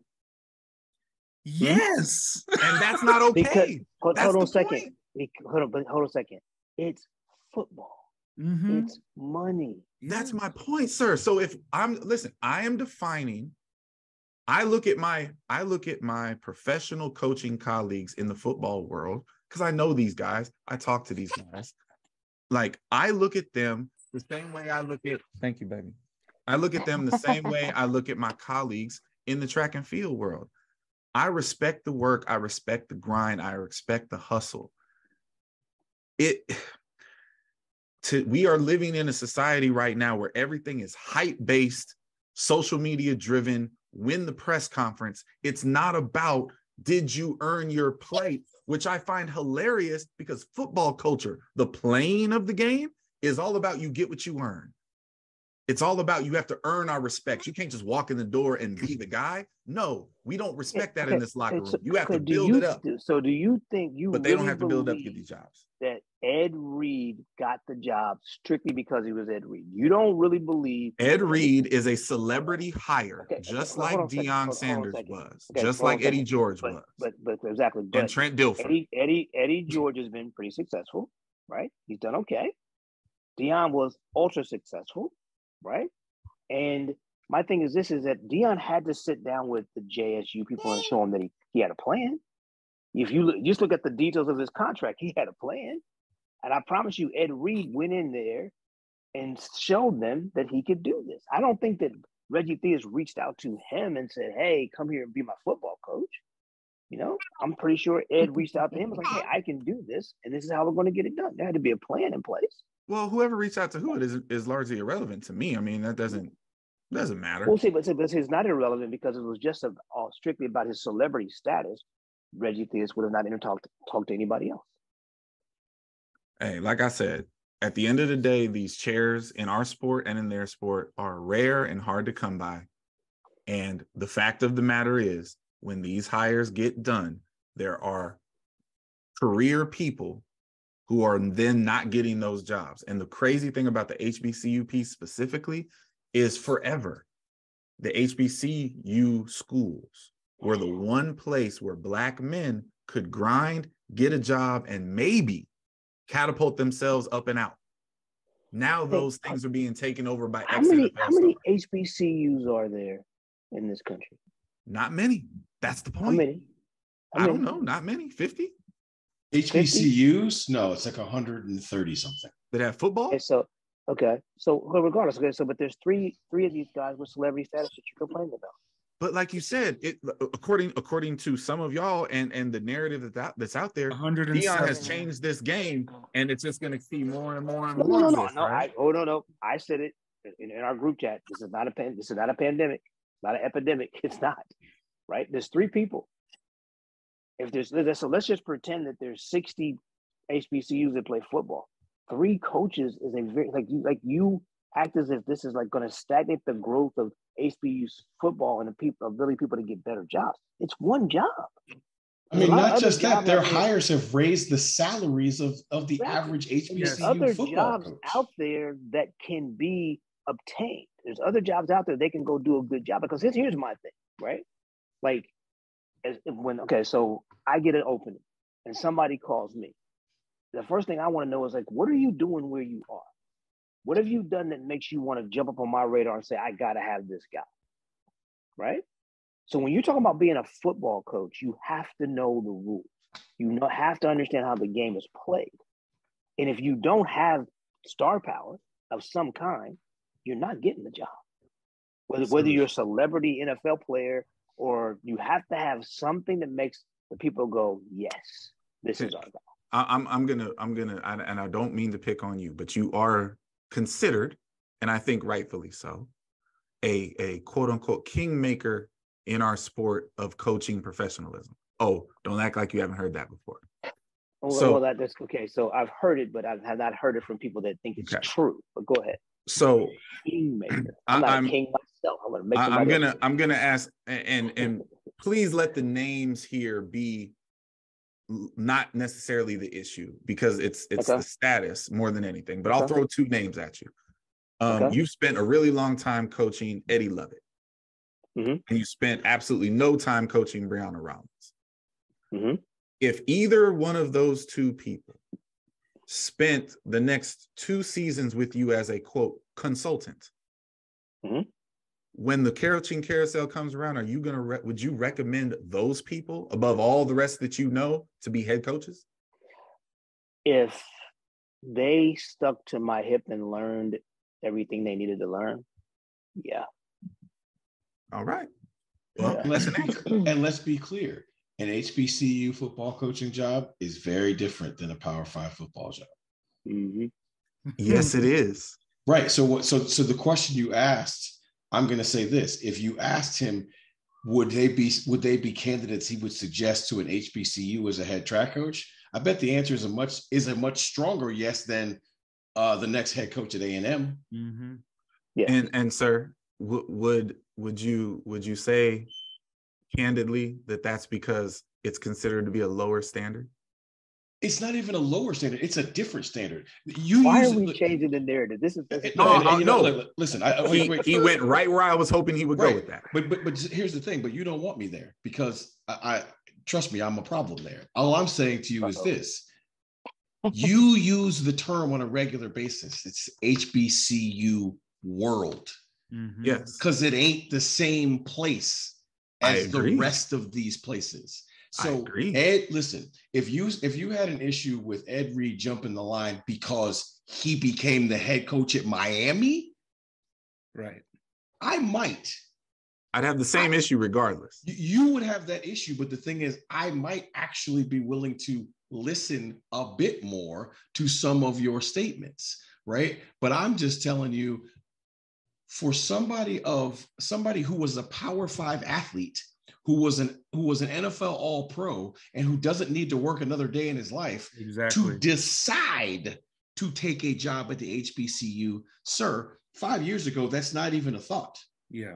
Yes. And that's not okay. Hold on a second. Hold on a second. It's football. Mm-hmm. It's money. That's my point, sir. So if I am defining, I look at my professional coaching colleagues in the football world, because I know these guys. I talk to these guys. Like, I look at them the same way thank you, baby. I look at them the same way I look at my colleagues in the track and field world. I respect the work. I respect the grind. I respect the hustle. We are living in a society right now where everything is hype-based, social media driven, win the press conference. It's not about, did you earn your plate, which I find hilarious, because football culture, the playing of the game, is all about you get what you earn. It's all about you have to earn our respect. You can't just walk in the door and be the guy. No, we don't respect that in this locker room. You have to build it up. So do you think But they don't have to build up to get these jobs. That Ed Reed got the job strictly because he was Ed Reed? You don't really believe Ed Reed is a celebrity hire, just like Deion Sanders was, just like Eddie George was. But exactly. And Trent Dilfer. Eddie George has been pretty successful, right? He's done okay. Deion was ultra successful, right? And my thing is that Deion had to sit down with the JSU people and show them that he had a plan. If you just look at the details of his contract, he had a plan. And I promise you, Ed Reed went in there and showed them that he could do this. I don't think that Reggie Theus reached out to him and said, hey, come here and be my football coach. I'm pretty sure Ed reached out to him and was like, hey, I can do this. And this is how we're going to get it done. There had to be a plan in place. Well, whoever reached out to who is largely irrelevant to me. I mean, that doesn't matter. We'll see, but it's not irrelevant because it was just strictly about his celebrity status. Reggie Theus would have not talked to anybody else. Hey, like I said, at the end of the day, these chairs in our sport and in their sport are rare and hard to come by. And the fact of the matter is, when these hires get done, there are career people who are then not getting those jobs. And the crazy thing about the HBCU piece specifically is forever. the HBCU schools were the one place where Black men could grind, get a job, and maybe catapult themselves up and out. Now those things are being taken over by how many HBCUs are there in this country? Not many. That's the point. How many? I don't know. Not many. 50? HBCUs? No, it's like 130 something. That have football? Okay, so regardless, but there's three of these guys with celebrity status that you complain about. But like you said, according to some of y'all and the narrative that's out there, Deion has changed this game, and it's just going to see more and more and more. No. I said it in our group chat. This is not a pandemic, not an epidemic. It's not, right? There's three people. So let's just pretend that there's 60 HBCUs that play football. 3 coaches is a very you act as if this is like going to stagnate the growth of HBCU football and the ability people to get better jobs. It's one job. I mean, not just that, their hires have raised the salaries of the average HBCU There's other football jobs coach out there that can be obtained. There's other jobs out there they can go do a good job. Because here's my thing, right? Like, so I get an opening and somebody calls me. The first thing I want to know is like, what are you doing where you are? What have you done that makes you want to jump up on my radar and say, I got to have this guy, right? So when you're talking about being a football coach, you have to know the rules. You have to understand how the game is played. And if you don't have star power of some kind, you're not getting the job. Whether you're a celebrity NFL player or you have to have something that makes the people go, yes, this is our guy. I'm gonna, and I don't mean to pick on you, but you are considered, and I think rightfully so, a quote unquote kingmaker in our sport of coaching professionalism. Oh, don't act like you haven't heard that before. That's okay. So I've heard it, but I have not heard it from people that think it's true. But go ahead. So kingmaker. I'm not a king myself. I'm gonna ask, and please let the names here be not necessarily the issue, because it's the status more than anything. But I'll throw 2 names at you. You spent a really long time coaching Eddie Lovett, and you spent absolutely no time coaching Brianna Rollins. If either one of those 2 people spent the next 2 seasons with you as a quote consultant, when the coaching carousel comes around, are you would you recommend those people above all the rest that you know to be head coaches? If they stuck to my hip and learned everything they needed to learn, yeah. All right. Well, and let's be clear. An HBCU football coaching job is very different than a Power 5 football job. Yes, it is. Right. So the question you asked, I'm going to say this: if you asked him, would they be candidates he would suggest to an HBCU as a head track coach? I bet the answer is a much stronger yes than the next head coach at A&M. Yeah. And sir, would you say candidly that that's because it's considered to be a lower standard? It's not even a lower standard. It's a different standard. Why are we changing the narrative? This is no. Listen, he went right where I was hoping he would go with that. But here's the thing. But you don't want me there because I trust me, I'm a problem there. All I'm saying to you is this: you use the term on a regular basis. It's HBCU world. Yes, because it ain't the same place as the rest of these places. So Ed, listen, if you had an issue with Ed Reed jumping the line because he became the head coach at Miami, right? I'd have the same issue regardless. You would have that issue, but the thing is, I might actually be willing to listen a bit more to some of your statements, right? But I'm just telling you, for somebody who was a Power 5 athlete, who was an NFL All-Pro, and who doesn't need to work another day in his life to decide to take a job at the HBCU, sir, 5 years ago, that's not even a thought. Yeah.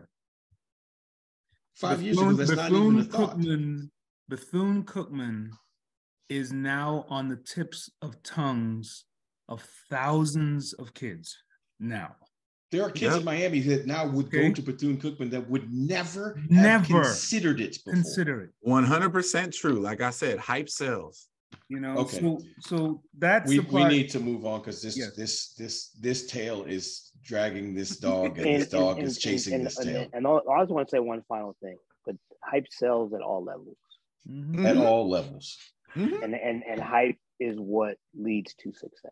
5 years ago, that's not even a thought. Bethune-Cookman is now on the tips of tongues of thousands of kids now. There are kids in Miami that now would go to Bethune-Cookman that would never have considered it before. Consider it. 100% true. Like I said, hype sells. You know, so that's we need to move on because this tail is dragging this dog, and this dog is chasing this tail. And I just want to say one final thing, but hype sells at all levels. Mm-hmm. At all levels. Mm-hmm. And hype is what leads to success.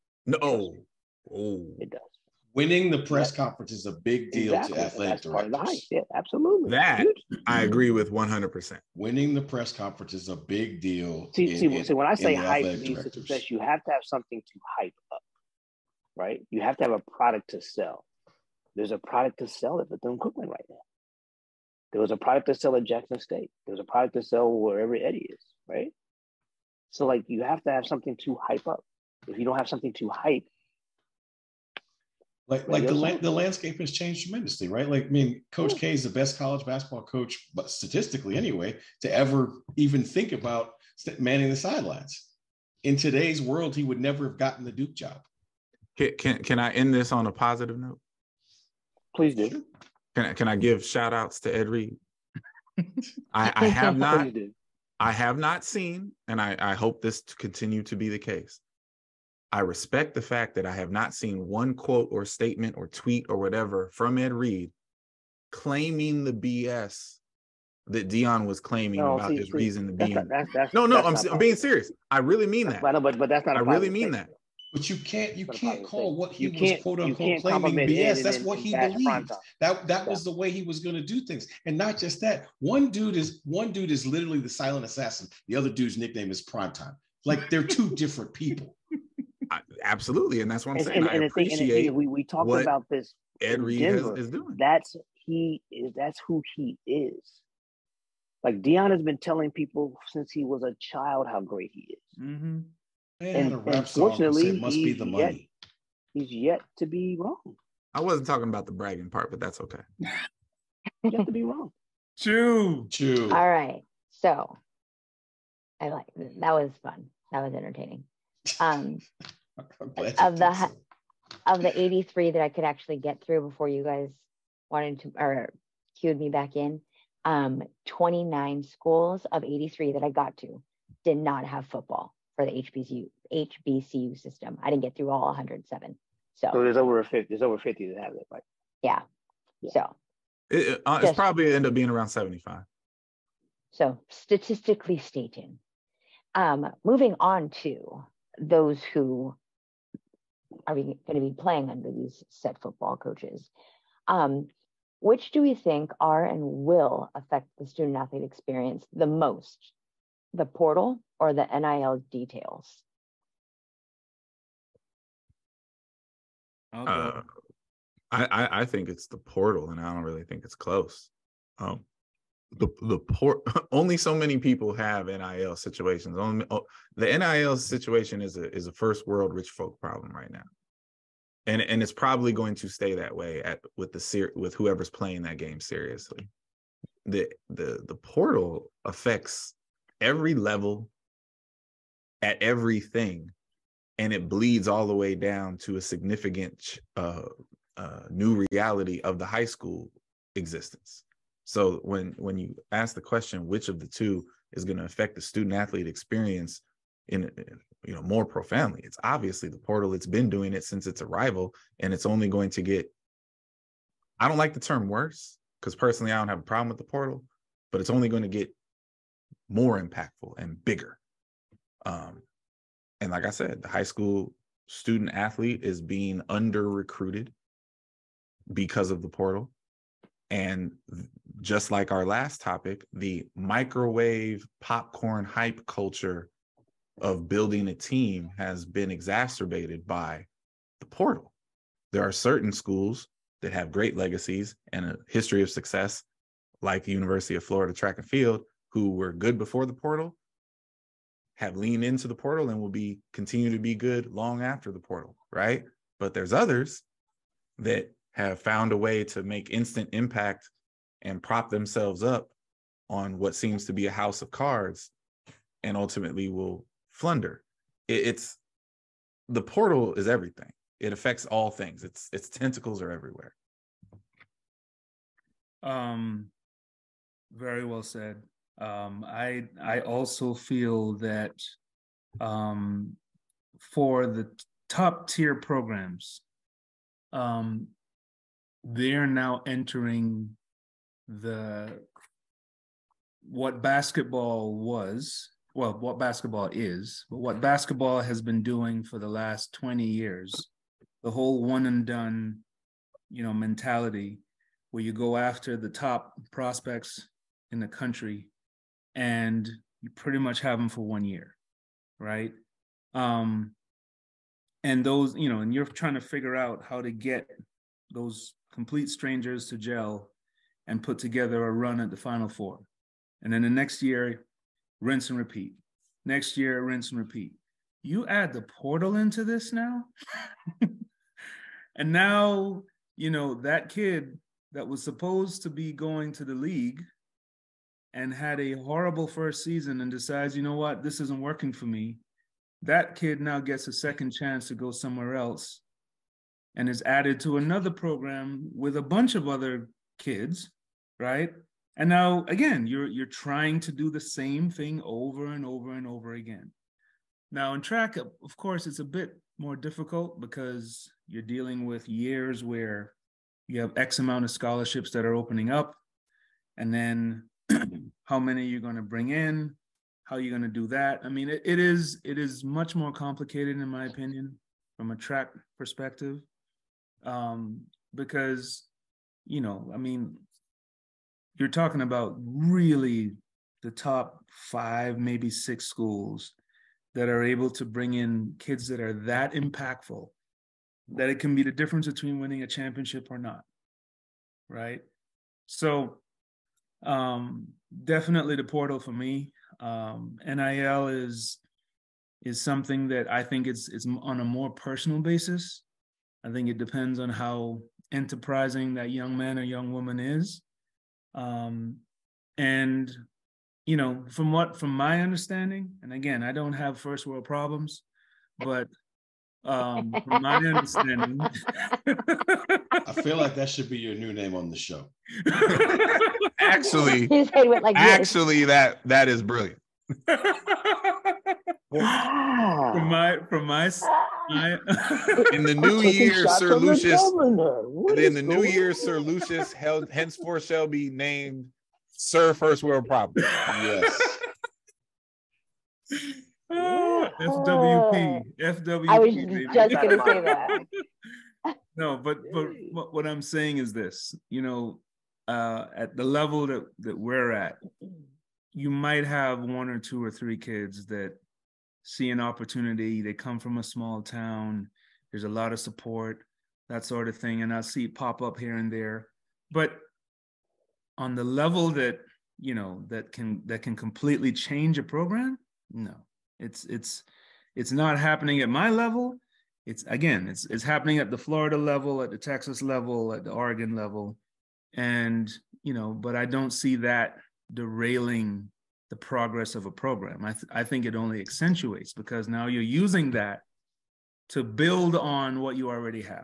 It does. Winning the press conference is a big deal to athletic directors. Yeah, absolutely. That I agree with 100%. Winning the press conference is a big deal. See, when I say hype leads to success, you have to have something to hype up, right? You have to have a product to sell. There's a product to sell at Bethune-Cookman right now. There was a product to sell at Jackson State. There's a product to sell wherever Eddie is, right? So, like, you have to have something to hype up. If you don't have something to hype, Like the landscape has changed tremendously, right? Like, I mean, Coach K is the best college basketball coach, but statistically anyway, to ever even think about manning the sidelines. In today's world, he would never have gotten the Duke job. Can I end this on a positive note? Please do. Can I give shout outs to Ed Reed? I have not seen, and I hope this to continue to be the case. I respect the fact that I have not seen one quote or statement or tweet or whatever from Ed Reed claiming the BS that Deion was claiming about his reason to be. I'm being serious. I really mean that. But that's not. I really mean that. But you can't call what he was quote unquote claiming BS. That's what he believed. That was the way he was going to do things. And not just that. One dude is literally the silent assassin. The other dude's nickname is Primetime. Like, they're two different people. Absolutely, and that's what I'm saying. I appreciate we talked about this. Ed Reed is doing. That's who he is. Like, Deion has been telling people since he was a child how great he is. Mm-hmm. And unfortunately, it must be the money. He's yet to be wrong. I wasn't talking about the bragging part, but that's okay. Yet to be wrong. True. All right. So I like that. Was fun. That was entertaining. Of the 83 that I could actually get through before you guys wanted to or queued me back in, 29 schools of 83 that I got to did not have football for the HBCU system. I didn't get through all 107. So there's over 50. There's over 50 that have it, right? Yeah. So it's probably end up being around 75. So statistically stated, moving on to those who are going to be playing under these set football coaches. Which do we think are and will affect the student athlete experience the most? The portal or the NIL details? I think it's the portal, and I don't really think it's close. Only so many people have NIL situations. The NIL situation is a first world rich folk problem right now, and it's probably going to stay that way with whoever's playing that game seriously. The portal affects every level at everything, and it bleeds all the way down to a significant new reality of the high school existence. So when you ask the question, which of the two is going to affect the student athlete experience in more profoundly, it's obviously the portal. It's been doing it since its arrival, and it's only going to get, I don't like the term worse, because personally I don't have a problem with the portal, but it's only going to get more impactful and bigger. And like I said, the high school student athlete is being under recruited because of the portal. And just like our last topic, the microwave popcorn hype culture of building a team has been exacerbated by the portal. There are certain schools that have great legacies and a history of success, like the University of Florida track and field, who were good before the portal, have leaned into the portal, and will continue to be good long after the portal, right? But there's others that have found a way to make instant impact and prop themselves up on what seems to be a house of cards, and ultimately will flounder. It's the portal is everything. it affects all things. Its tentacles are everywhere. Very well said. I also feel that for the top tier programs, they're now entering what basketball was, well, what basketball is, but what basketball has been doing for the last 20 years, the whole one and done, mentality, where you go after the top prospects in the country and you pretty much have them for 1 year, right? And those, and you're trying to figure out how to get those complete strangers to gel and put together a run at the Final Four. And then the next year, rinse and repeat. Next year, rinse and repeat. You add the portal into this now? And now, that kid that was supposed to be going to the league and had a horrible first season and decides, you know what, this isn't working for me. That kid now gets a second chance to go somewhere else and is added to another program with a bunch of other kids, right? And now, again, you're trying to do the same thing over and over and over again. Now, in track, of course, it's a bit more difficult because you're dealing with years where you have X amount of scholarships that are opening up, and then how many you're going to bring in, how you're going to do that. I mean, it is much more complicated, in my opinion, from a track perspective, because, you're talking about really the top 5, maybe 6 schools that are able to bring in kids that are that impactful, that it can be the difference between winning a championship or not, right? So definitely the portal for me. NIL is something that I think it's on a more personal basis. I think it depends on how enterprising that young man or young woman is. And, from my understanding, and again, I don't have first world problems, but from my understanding, I feel like that should be your new name on the show. Actually, that is brilliant. From my in the new year, Sir Lucius. In the new year, Sir Lucius henceforth shall be named Sir First World Problem. Yes. FWP. I was just going to say that. No, but what I'm saying is this, at the level that we're at, you might have 1 or 2 or 3 kids that see an opportunity. They come from a small town. There's a lot of support, that sort of thing. And I see it pop up here and there. But on the level that, that can completely change a program, no, it's not happening at my level. It's happening at the Florida level, at the Texas level, at the Oregon level. And, but I don't see that derailing the progress of a program. I think it only accentuates, because now you're using that to build on what you already have.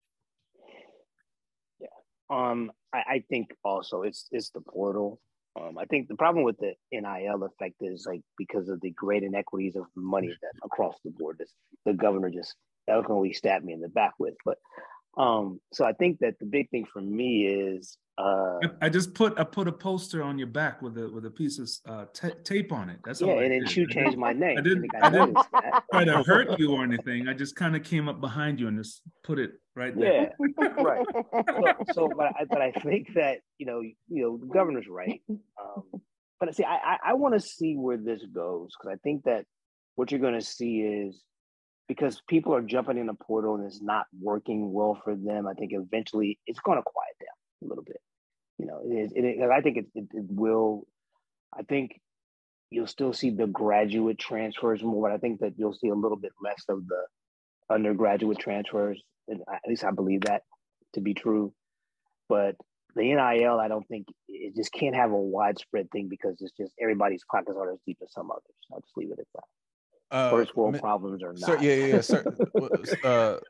Yeah. I think also it's the portal. I think the problem with the NIL effect is because of the great inequities of money that across the board, the governor just eloquently stabbed me in the back with. But so I think that the big thing for me is I put a poster on your back with a piece of tape on it. That's all. Yeah, and then you changed my name. I didn't try to hurt you or anything. I just kind of came up behind you and just put it right there. Yeah, right. But I think that the governor's right. But see, I want to see where this goes, because I think that what you're going to see is, because people are jumping in the portal and it's not working well for them, I think eventually it's going to quiet down a little bit. I think it will. I think you'll still see the graduate transfers more, but I think that you'll see a little bit less of the undergraduate transfers. And at least I believe that to be true. But the NIL, I don't think it just can't have a widespread thing, because it's just everybody's pockets are as deep as some others. I'll just leave it at that. First world problems or not. Sir, yeah. Sir,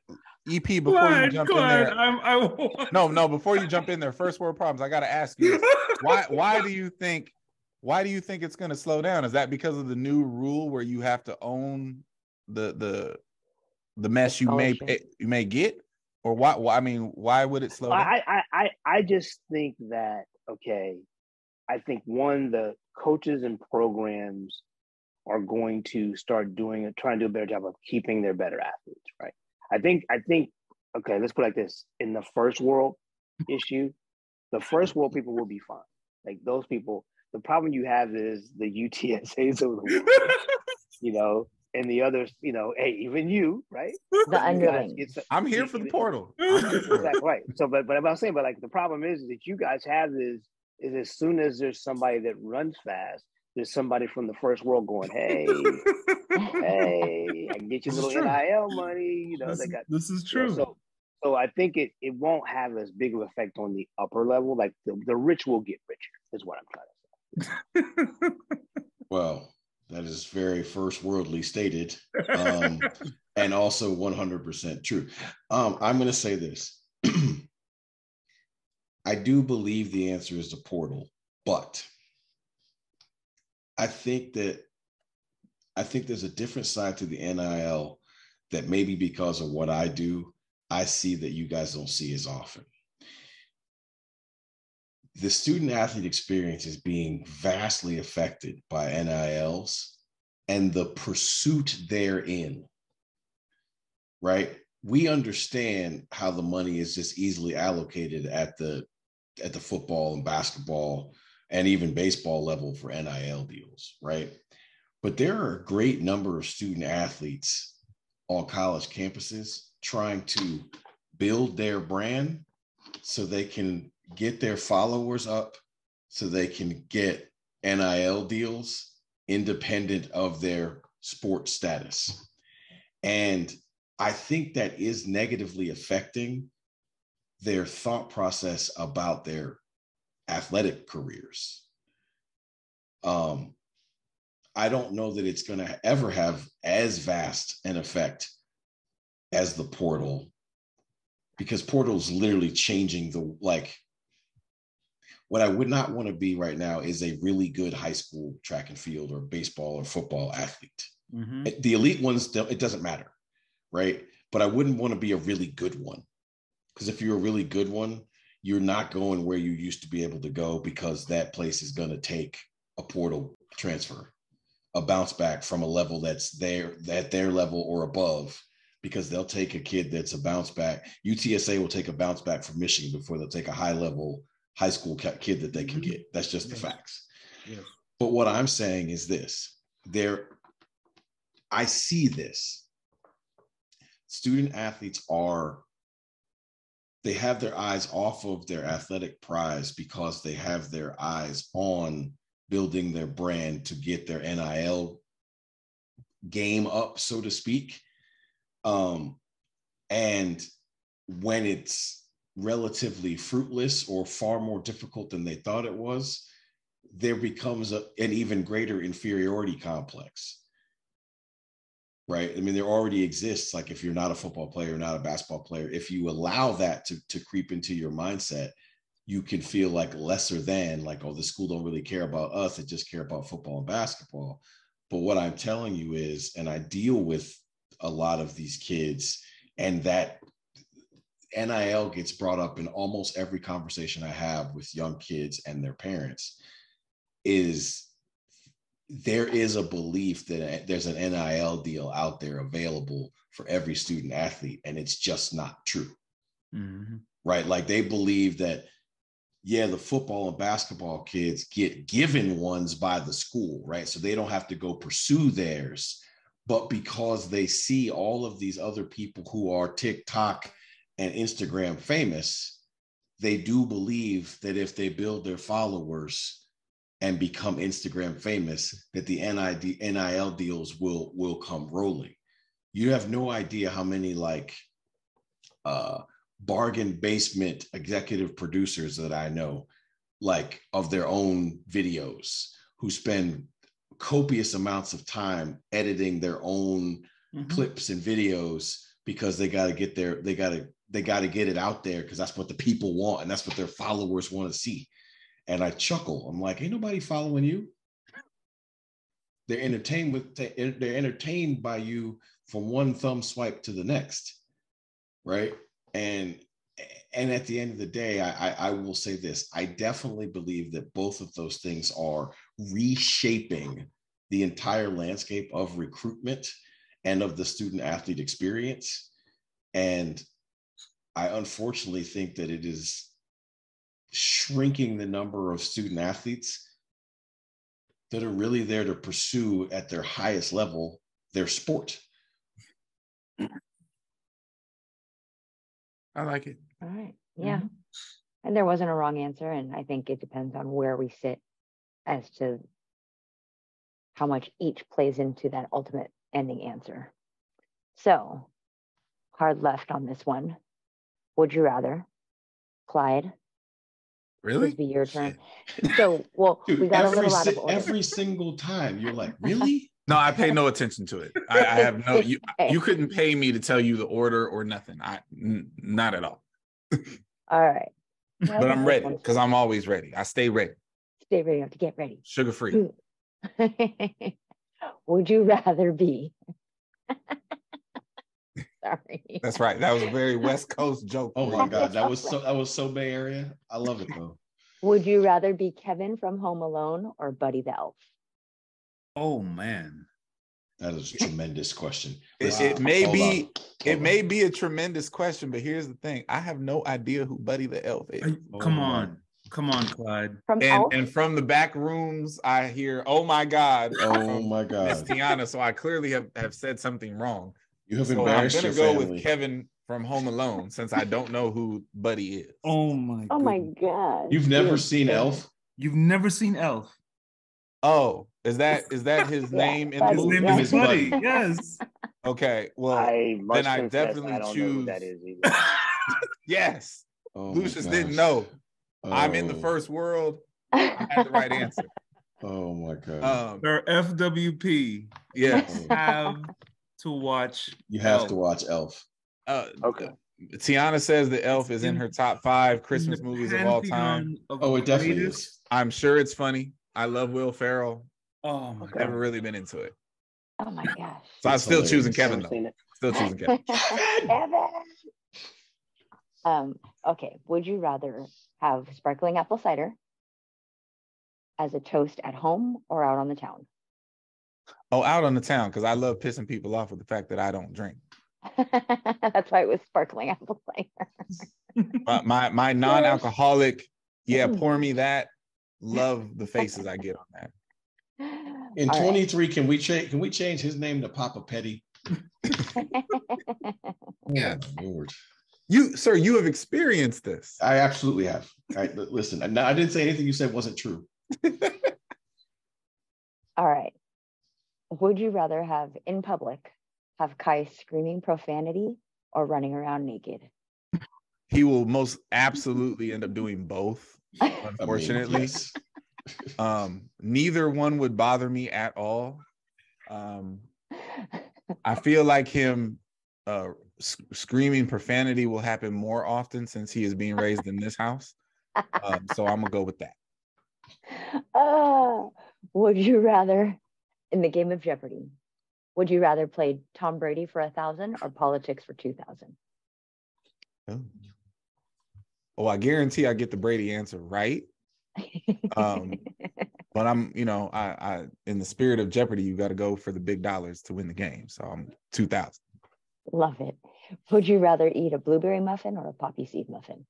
EP, before you jump in there, no, before you jump in there, first world problems. I got to ask you, why do you think it's going to slow down? Is that because of the new rule where you have to own the mess you may get, or why? I mean, why would it slow down? I just think that I think the coaches and programs are going to start trying to do a better job of keeping their better athletes, right? I think, let's put it like this. In the first world issue, the first world people will be fine. Like those people, the problem you have is the UTSAs of the world, and the others, hey, even you, right? The underlings. I'm here for the portal. Exactly, right. So, but I'm saying, like, the problem is that you guys have is as soon as there's somebody that runs fast, there's somebody from the first world going, hey, I can get you a little NIL money. This is true. So I think it won't have as big of an effect on the upper level. Like the rich will get richer, is what I'm trying to say. Well, that is very first worldly stated, and also 100% true. I'm going to say this. I do believe the answer is the portal, but I think there's a different side to the NIL that maybe because of what I do, I see that you guys don't see as often. The student athlete experience is being vastly affected by NILs and the pursuit therein, right? We understand how the money is just easily allocated at the football and basketball and even baseball level for NIL deals, right? But there are a great number of student athletes on college campuses trying to build their brand so they can get their followers up, so they can get NIL deals independent of their sport status. And I think that is negatively affecting their thought process about their athletic careers. I don't know that it's going to ever have as vast an effect as the portal, because portal is literally changing what I would not want to be right now is a really good high school track and field or baseball or football athlete. Mm-hmm. The elite ones, it doesn't matter, right? But I wouldn't want to be a really good one, because if you're a really good one, you're not going where you used to be able to go, because that place is going to take a portal transfer, a bounce back from a level that's there at their level or above, because they'll take a kid that's a bounce back. UTSA will take a bounce back from Michigan before they'll take a high level high school kid that they can get. That's just the facts. Yes. But what I'm saying is this, I see this. Student athletes they have their eyes off of their athletic prize because they have their eyes on building their brand to get their NIL game up, so to speak. And when it's relatively fruitless or far more difficult than they thought it was, there becomes an even greater inferiority complex, right? I mean, there already exists, like if you're not a football player, not a basketball player, if you allow that to creep into your mindset, you can feel like lesser than, like, oh, the school don't really care about us, they just care about football and basketball. But what I'm telling you is, and I deal with a lot of these kids, and that NIL gets brought up in almost every conversation I have with young kids and their parents, is there is a belief that there's an NIL deal out there available for every student athlete, and it's just not true. Mm-hmm. Right? Like, they believe that, yeah, the football and basketball kids get given ones by the school, right? So they don't have to go pursue theirs. But because they see all of these other people who are TikTok and Instagram famous, they do believe that if they build their followers and become Instagram famous, that the NIL deals will come rolling. You have no idea how many bargain basement executive producers that I know, like, of their own videos, who spend copious amounts of time editing their own clips and videos because they got to get there. They got to get it out there because that's what the people want and that's what their followers want to see. And I chuckle. I'm like, ain't nobody following you. They're entertained by you from one thumb swipe to the next, right? And at the end of the day, I will say this. I definitely believe that both of those things are reshaping the entire landscape of recruitment and of the student athlete experience. And I unfortunately think that it is shrinking the number of student athletes that are really there to pursue at their highest level their sport. I like it. All right. Yeah. Mm-hmm. And there wasn't a wrong answer. And I think it depends on where we sit as to how much each plays into that ultimate ending answer. So, hard left on this one. Would you rather? Clyde? Really? Please be your turn. So, well, dude, we got a little out of order. Every single time you're like, really? No, I pay no attention to it. I have no, you couldn't pay me to tell you the order or nothing. Not at all. All right. Well, but I'm ready because I'm always ready. I stay ready. Stay ready. You have to get ready. Sugar free. Would you rather be? Sorry. That's right. That was a very West Coast joke. Oh my God. That was so Bay Area. I love it though. Would you rather be Kevin from Home Alone or Buddy the Elf? Oh man. That is a tremendous question. It may be a tremendous question, but here's the thing. I have no idea who Buddy the Elf is. Come on, Clyde. And from the back rooms, I hear, oh my God. Oh my God. Miss Tiana. So I clearly have said something wrong. You have embarrassed your family. I'm going to go with Kevin from Home Alone since I don't know who Buddy is. Oh my God. You've never seen Elf? You've never seen Elf? Oh, is that his name in the movie? His name is Buddy. Yes. Okay. Well, then I definitely choose. That is Yes. Oh, Lucius didn't know. Oh. I'm in the first world. I had the right answer. Oh my God. For FWP. Yes. Have to watch. You have Elf. To watch Elf. Okay. Tiana says the Elf is in her top 5 Christmas movies of all time. It definitely is. I'm sure it's funny. I love Will Ferrell. Oh my God. Never really been into it. Oh my gosh. So I'm still choosing Kevin though. Still choosing Kevin. Kevin. Okay. Would you rather have sparkling apple cider as a toast at home or out on the town? Oh, out on the town, because I love pissing people off with the fact that I don't drink. That's why it was sparkling apple cider. my non-alcoholic, pour me that. Love the faces I get on that. In 23, can we change his name to Papa Petty? Yeah, Lord. You have experienced this. I absolutely have. Listen, I didn't say anything you said wasn't true. All right. Would you rather have in public have Kai screaming profanity or running around naked? He will most absolutely end up doing both. Unfortunately, yes. Neither one would bother me at all. I feel like him screaming profanity will happen more often since he is being raised in this house. So I'm gonna go with that. Would you rather, in the game of Jeopardy, would you rather play Tom Brady for 1,000 or politics for 2,000? Oh, I guarantee I get the Brady answer right. But I'm, I in the spirit of Jeopardy, you got to go for the big dollars to win the game. So I'm 2,000. Love it. Would you rather eat a blueberry muffin or a poppy seed muffin?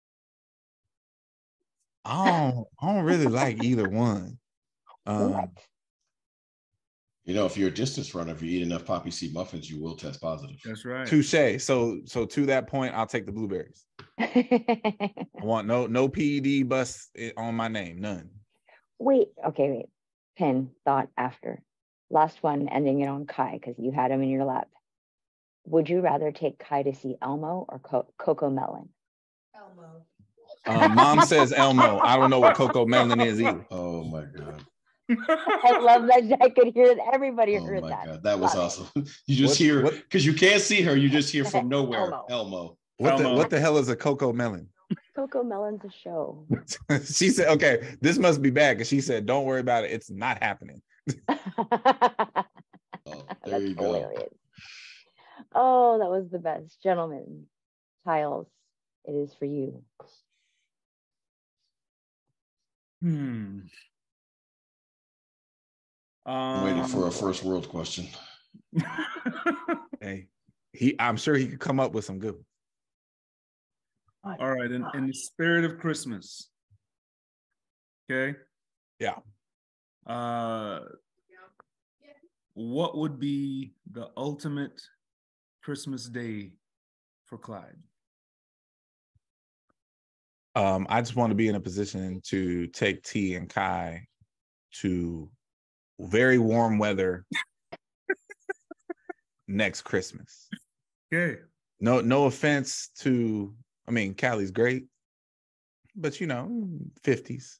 I don't really like either one. What? If you're a distance runner, if you eat enough poppy seed muffins, you will test positive. That's right. Touche. So to that point, I'll take the blueberries. I want no PED bus on my name, none. Wait. Pen thought after. Last one, ending it on Kai because you had him in your lap. Would you rather take Kai to see Elmo or Coco Melon? Elmo. Mom says Elmo. I don't know what Coco Melon is either. Oh my God. I love that. I could hear it. Everybody heard that. Oh my God, that was awesome. You just hear, because you can't see her, you just hear from nowhere, Elmo. What the hell is a Coco Melon? Coco Melon's a show. She said, okay, this must be bad, because she said, don't worry about it. It's not happening. There you go. Hilarious. Oh, that was the best. Gentlemen, Tiles, it is for you. I'm waiting for a first world question. Hey, I'm sure he could come up with some good ones. All right, in the spirit of Christmas. Okay. Yeah. What would be the ultimate Christmas day for Clyde? I just want to be in a position to take T and Kai to very warm weather next Christmas. Okay. No offense to, I mean, Cali's great, but 50s,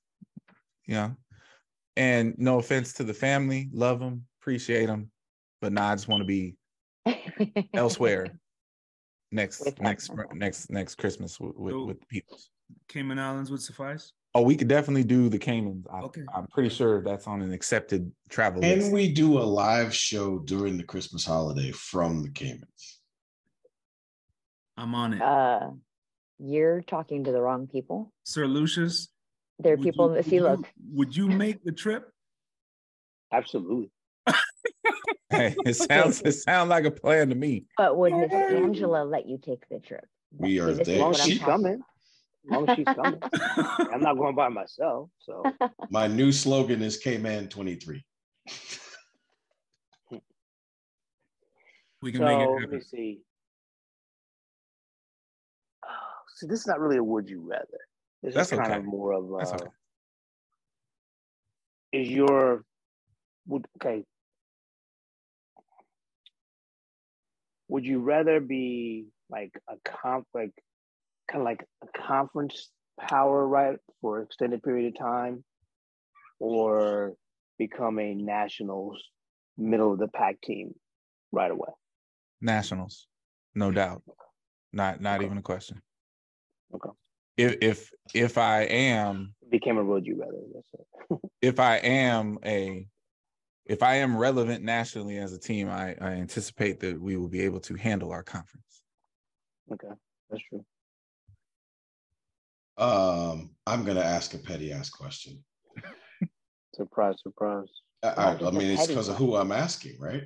and no offense to the family, love them, appreciate them, but I just want to be elsewhere next Christmas with the people. Cayman Islands would suffice? Oh, we could definitely do the Caymans. Okay. I'm pretty sure that's on an accepted travel list. Can we do a live show during the Christmas holiday from the Caymans? I'm on it. You're talking to the wrong people. Sir Lucius? There are people that see, look. Would you make the trip? Absolutely. Hey, it sounds like a plan to me. But would Miss Angela let you take the trip? We are there. As long as she's coming. As long as she's coming. I'm not going by myself. So my new slogan is K-Man 23. We can make it happen. Let me see. See, this is not really a would you rather. This is kind of more of a. Is your okay? Would you rather be like a kind of like a conference power, right, for an extended period of time, or become a Nationals middle of the pack team right away? Nationals, no doubt. Not even a question. Okay. If I am became a would you rather. That's it. if I am relevant nationally as a team, I anticipate that we will be able to handle our conference. Okay, that's true. I'm gonna ask a petty ass question. Surprise. I mean, it's because of who I'm asking, right?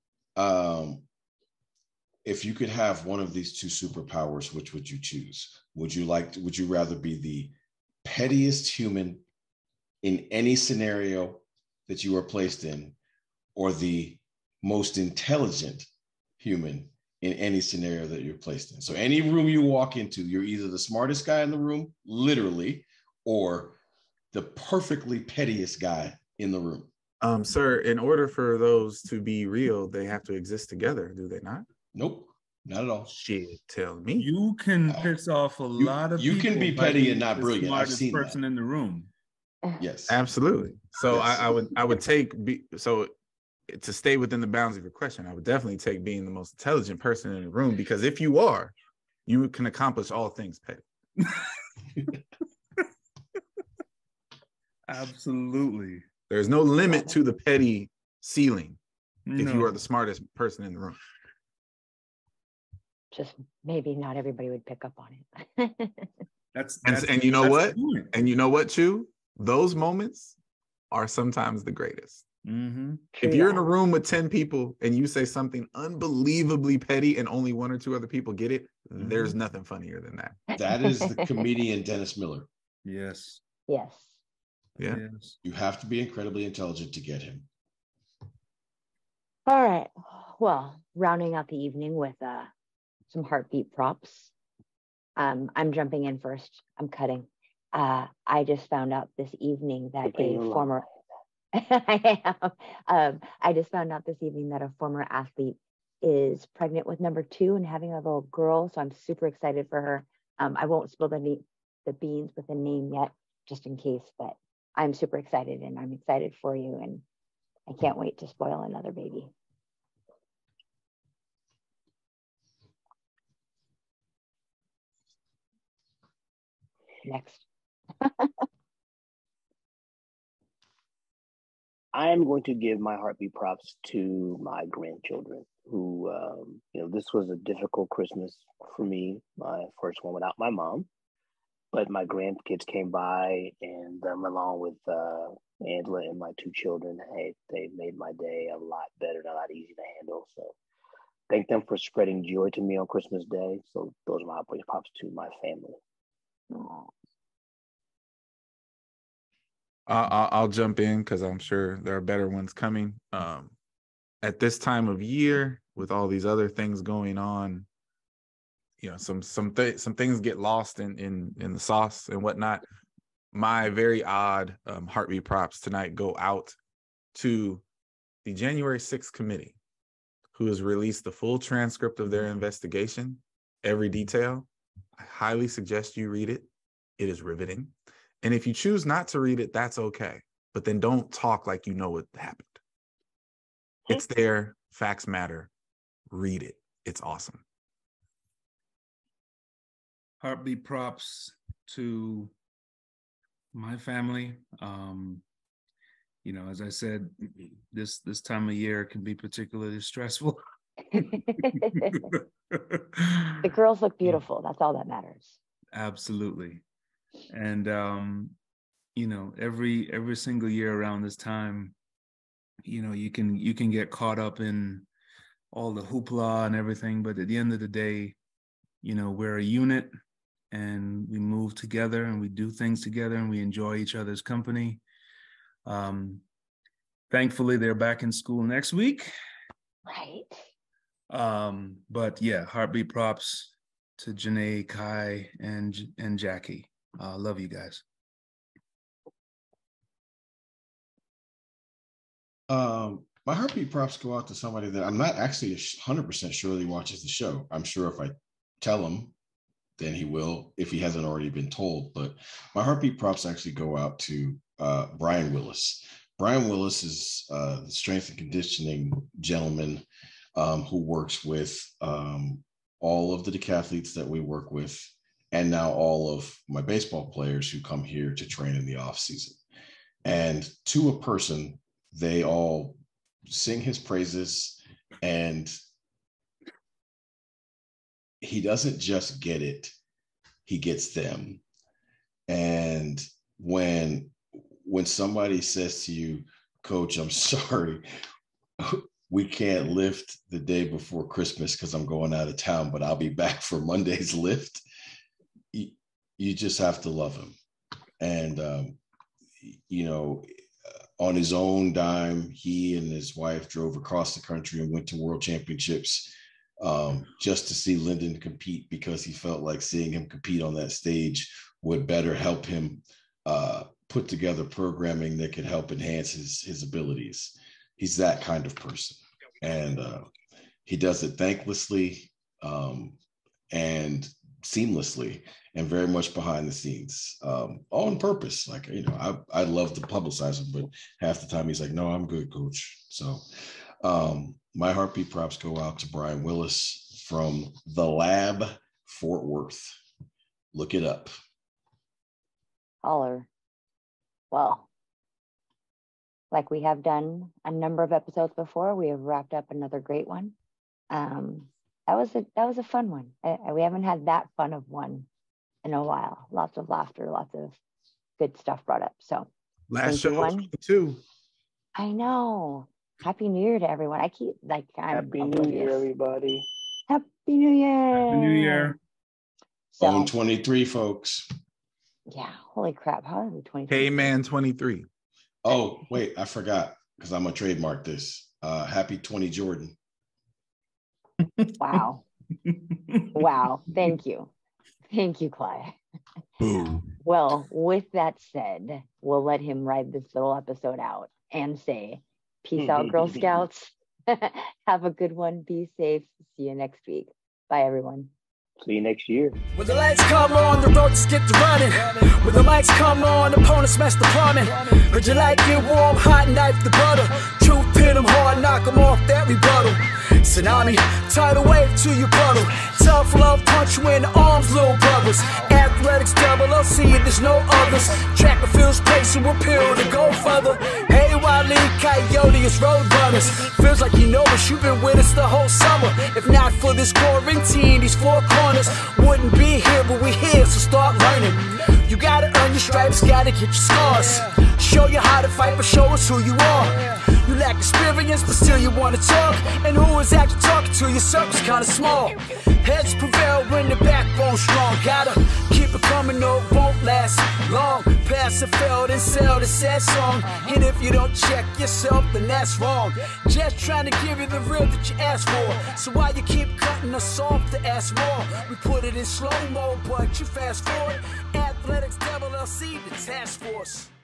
If you could have one of these two superpowers, which would you choose? Would you rather be the pettiest human in any scenario that you are placed in, or the most intelligent human in any scenario that you're placed in? So any room you walk into, you're either the smartest guy in the room, literally, or the perfectly pettiest guy in the room. Sir, in order for those to be real, they have to exist together, do they not? Nope, not at all. Shit, tell me. You can piss off a lot of people. You can be petty and not brilliant. I've seen that. Person in the room. Yes, absolutely. So yes. I would take to stay within the bounds of your question, I would definitely take being the most intelligent person in the room, because if you are, you can accomplish all things petty. Absolutely. There's no limit to the petty ceiling if you are the smartest person in the room. Just maybe not everybody would pick up on it. And you know what? And you know what, Chu? Those moments are sometimes the greatest. Mm-hmm. If you're in a room with 10 people and you say something unbelievably petty and only one or two other people get it, there's nothing funnier than that. That is the comedian Dennis Miller. Yes. Yes. Yeah. Yes. You have to be incredibly intelligent to get him. All right. Well, rounding out the evening with some heartbeat props. I'm jumping in first. I'm cutting. I just found out this evening that I just found out this evening that a former athlete is pregnant with number 2 and having a little girl. So I'm super excited for her. I won't spill the beans with a name yet, just in case, but I'm super excited, and I'm excited for you, and I can't wait to spoil another baby. Next. I am going to give my heartbeat props to my grandchildren who, this was a difficult Christmas for me, my first one without my mom. But my grandkids came by, and them along with Angela and my two children, they made my day a lot better and a lot easier to handle. So thank them for spreading joy to me on Christmas Day. So those are my heartbeat props to my family. Aww. I'll jump in because I'm sure there are better ones coming. At this time of year, with all these other things going on, some things get lost in the sauce and whatnot. My very odd heartbeat props tonight go out to the January 6th committee, who has released the full transcript of their investigation, every detail. I highly suggest you read it. It is riveting. And if you choose not to read it, that's okay. But then don't talk like you know what happened. It's there. Facts matter. Read it. It's awesome. Heartbeat props to my family. As I said, this time of year can be particularly stressful. The girls look beautiful. That's all that matters. Absolutely. And every single year around this time, you can get caught up in all the hoopla and everything, but at the end of the day, we're a unit, and we move together, and we do things together, and we enjoy each other's company. Thankfully, they're back in school next week. Right. But yeah, heartbeat props to Janae, Kai, and Jackie. Love you guys. My heartbeat props go out to somebody that I'm not actually 100% sure he watches the show. I'm sure if I tell him, then he will, if he hasn't already been told. But my heartbeat props actually go out to Brian Willis. Brian Willis is the strength and conditioning gentleman who works with all of the decathletes that we work with, and now all of my baseball players who come here to train in the off season. And to a person, they all sing his praises, and he doesn't just get it, he gets them. And when somebody says to you, Coach, I'm sorry, we can't lift the day before Christmas because I'm going out of town, but I'll be back for Monday's lift. You just have to love him. And, on his own dime, he and his wife drove across the country and went to world championships just to see Lyndon compete, because he felt like seeing him compete on that stage would better help him put together programming that could help enhance his abilities. He's that kind of person. And he does it thanklessly and seamlessly, and very much behind the scenes, all on purpose. Like, I love to publicize him, but half the time he's like, no, I'm good, Coach. So my heartbeat props go out to Brian Willis from The Lab, Fort Worth. Look it up. Holler. Well, like we have done a number of episodes before, we have wrapped up another great one. That was a fun one. We haven't had that fun of one in a while. Lots of laughter, lots of good stuff brought up. So last show one too. I know. Happy New Year to everyone. I keep Happy New Year, everybody. Happy New Year. Happy New Year. So, on 23, folks. Yeah. Holy crap. How are we 23? Hey man 23. Oh, wait, I forgot, because I'm gonna trademark this. Happy 20 Jordan. Wow. Wow. Thank you. Thank you, Clyde. Well, with that said, we'll let him ride this little episode out and say, peace out, Girl Scouts. Have a good one. Be safe. See you next week. Bye, everyone. See you next year. When the lights come on, the road just get to running. When the mics come on, opponents smash the plumbing. Heard you like it warm, hot knife the butter. Truth pin them hard, knock them off that rebuttal. Tsunami, tidal wave to your puddle. Tough love punch you in the arms, little brothers. Athletics double OC, there's no others. Track and field's place and appeal to go further. Hey, Wile E. Coyote, it's road runners. Feels like you know us, you've been with us the whole summer. If not for this quarantine, these four corners wouldn't be here, but we here, so start learning. You gotta earn your stripes, gotta get your scars. Show you how to fight, but show us who you are. You lack experience, but still you wanna talk. And who is actually talking to you? Circle's kinda small. Heads prevail when the backbone's strong. Gotta keep it coming, no, it won't last long. Pass and fail, then sell the sad song. And if you don't check yourself, then that's wrong. Just trying to give you the real that you asked for. So why you keep cutting us off to ask more? We put it in slow-mo, but you fast forward. Athletics Double LC, the task force.